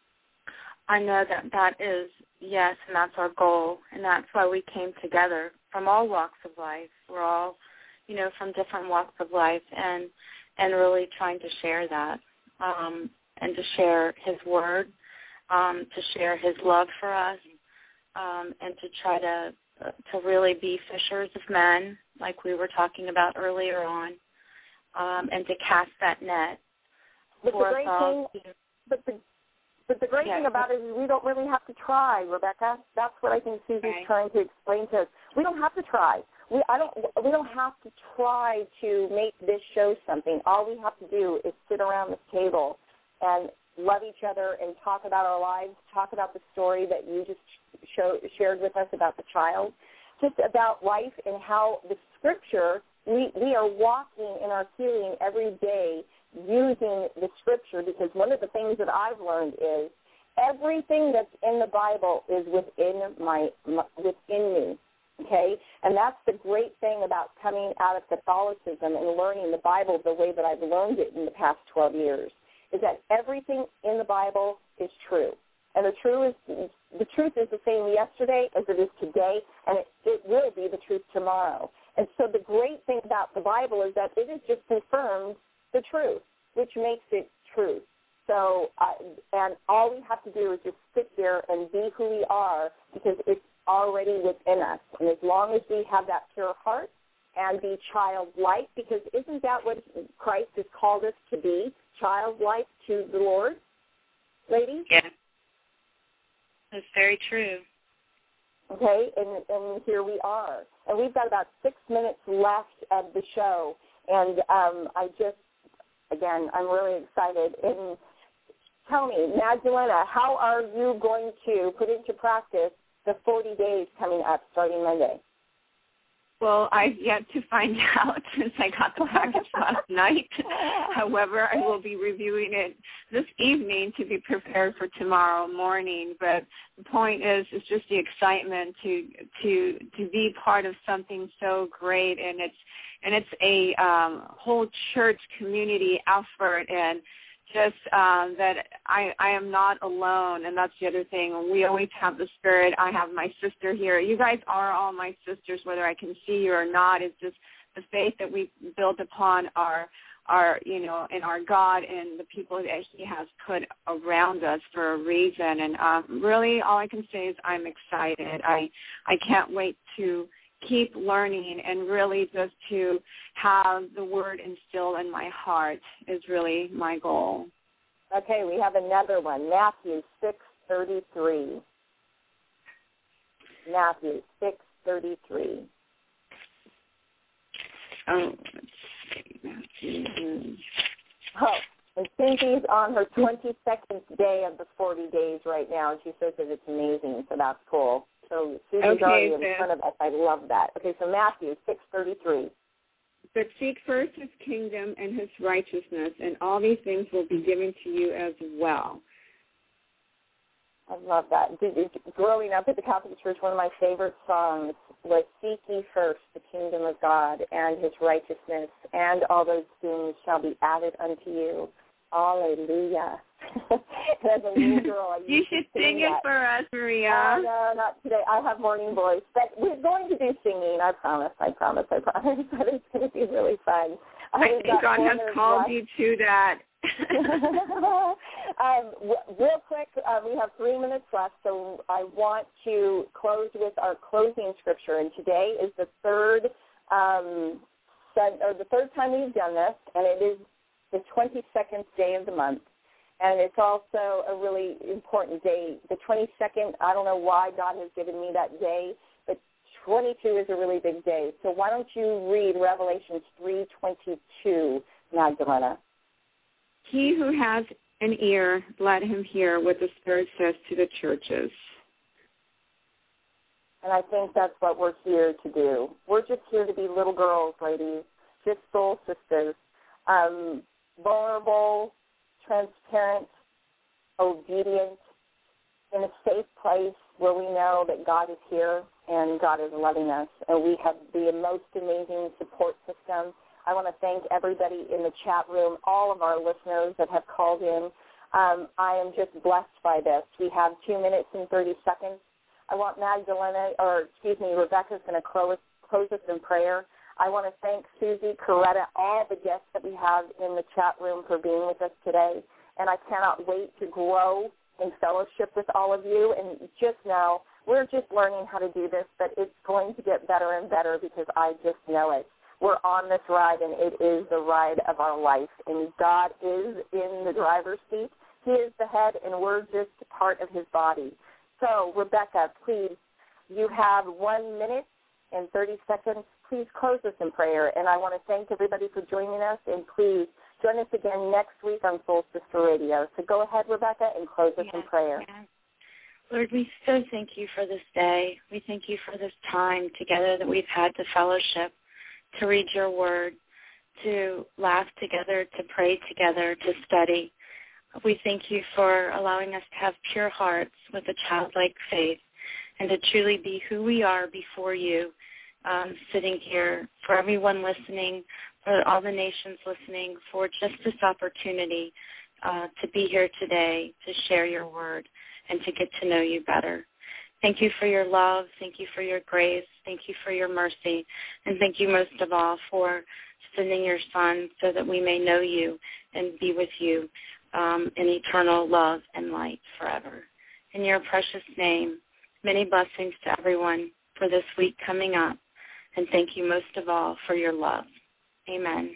I: I know that that is, yes, and that's our goal, and that's why we came together from all walks of life. We're all, you know, from different walks of life, and and really trying to share that, um, and to share his word, um, to share his love for us, um, and to try to uh, to really be fishers of men, like we were talking about earlier on, um, and to cast that net.
F: But the great thing, but the But the great
I: yes.
F: thing about it is we don't really have to try, Rebecca. That's what I think Susie's
I: right.
F: trying to explain to us. We don't have to try. We I don't. We don't have to try to make this show something. All we have to do is sit around this table and love each other and talk about our lives, talk about the story that you just show, shared with us about the child, just about life and how the Scripture, we, we are walking in our healing every day using the Scripture, because one of the things that I've learned is everything that's in the Bible is within my, my within me, okay? And that's the great thing about coming out of Catholicism and learning the Bible the way that I've learned it in the past twelve years, is that everything in the Bible is true. And the truth is, the truth is the same yesterday as it is today, and it, it will be the truth tomorrow. And so the great thing about the Bible is that it has just confirmed the truth, which makes it true. So, uh, and all we have to do is just sit here and be who we are, because it's already within us. And as long as we have that pure heart and be childlike, because isn't that what Christ has called us to be, childlike to the Lord, ladies?
I: Yeah, that's very true.
F: Okay, and, and here we are. And we've got about six minutes left of the show. And um, I just, again, I'm really excited. And tell me, Magdalena, how are you going to put into practice the forty days coming up starting Monday?
H: Well, I've yet to find out since I got the package last night. However, I will be reviewing it this evening to be prepared for tomorrow morning. But the point is, it's just the excitement to to to be part of something so great, and it's and it's a um, whole church community effort, and just um, that I, I am not alone, and that's the other thing. We always have the Spirit. I have my sister here. You guys are all my sisters, whether I can see you or not. It's just the faith that we build upon our our, you know, in our God and the people that he has put around us for a reason. And um, really all I can say is I'm excited. I I can't wait to keep learning and really just to have the word instilled in my heart is really my goal.
F: Okay, we have another one, Matthew six thirty-three. Matthew six thirty-three.
H: Oh, Matthew.
F: Oh, and Cynthia's on her twenty-second day of the forty days right now, and she says that it's amazing, so that's cool. So Susie's
H: okay,
F: already in
H: sis.
F: front of us. I love that. Okay, so Matthew six thirty-three.
H: But seek first his kingdom and his righteousness, and all these things will be given to you as well.
F: I love that. Growing up at the Catholic Church, one of my favorite songs was Seek Ye First the Kingdom of God and his righteousness, and all those things shall be added unto you. Hallelujah. As a little girl, I used
H: you
F: to
H: should
F: sing,
H: sing it
F: that.
H: for us, Maria.
F: Oh, no, not today. I have morning voice. But we're going to do singing. I promise. I promise. I promise. But it's going to be really fun.
H: I think God has called
F: left.
H: you to that.
F: um, w- real quick, uh, we have three minutes left, so I want to close with our closing scripture. And today is the third, um, set, or the third time we've done this, and it is the twenty-second day of the month. And it's also a really important day. The twenty-second, I don't know why God has given me that day, but twenty-two is a really big day. So why don't you read Revelations three twenty-two, Magdalena?
H: He who has an ear, let him hear what the Spirit says to the churches.
F: And I think that's what we're here to do. We're just here to be little girls, ladies, just soul sisters, um, vulnerable, transparent, obedient, in a safe place where we know that God is here and God is loving us, and we have the most amazing support system. I want to thank everybody in the chat room, all of our listeners that have called in. Um, I am just blessed by this. We have two minutes and thirty seconds. I want Magdalena, or excuse me, Rebecca's going to close, close us in prayer. I want to thank Susie, Coretta, all the guests that we have in the chat room for being with us today. And I cannot wait to grow in fellowship with all of you. And just now, we're just learning how to do this, but it's going to get better and better because I just know it. We're on this ride, and it is the ride of our life. And God is in the driver's seat. He is the head, and we're just part of his body. So, Rebecca, please, you have one minute and thirty seconds. Please close us in prayer. And I want to thank everybody for joining us, and please join us again next week on Soul Sister Radio. So go ahead, Rebecca, and close us
I: yes,
F: in prayer.
I: Yes. Lord, we so thank you for this day. We thank you for this time together that we've had to fellowship, to read your word, to laugh together, to pray together, to study. We thank you for allowing us to have pure hearts with a childlike faith and to truly be who we are before you, um, sitting here, for everyone listening, for all the nations listening, for just this opportunity uh, to be here today, to share your word, and to get to know you better. Thank you for your love. Thank you for your grace. Thank you for your mercy. And thank you most of all for sending your Son so that we may know you and be with you um, in eternal love and light forever. In your precious name, many blessings to everyone for this week coming up. And thank you most of all for your love. Amen.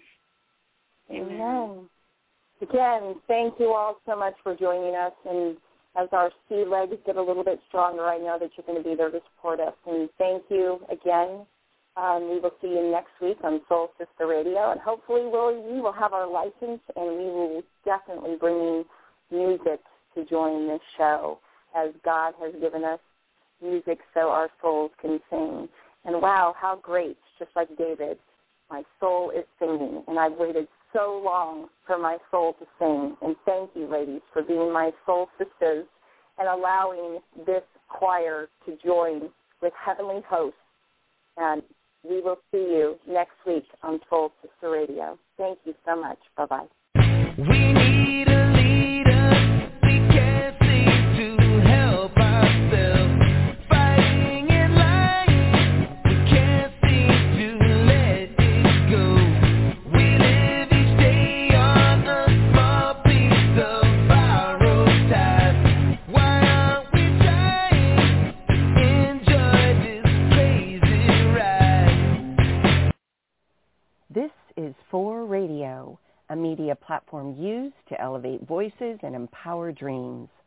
F: Amen. Amen. Again, thank you all so much for joining us. And as our sea legs get a little bit stronger, I know that you're going to be there to support us. And thank you again. Um, we will see you next week on Soul Sister Radio. And hopefully we'll, we will have our license, and we will definitely bring in music to join this show, as God has given us music so our souls can sing. And wow, how great, just like David, my soul is singing. And I've waited so long for my soul to sing. And thank you, ladies, for being my soul sisters and allowing this choir to join with heavenly hosts. And we will see you next week on Soul Sister Radio. Thank you so much. Bye-bye.
G: We need a leader. We can't seem to help ourselves. Fighting in life. We can't seem to let it
J: four Radio, a media platform used to elevate voices and empower dreams.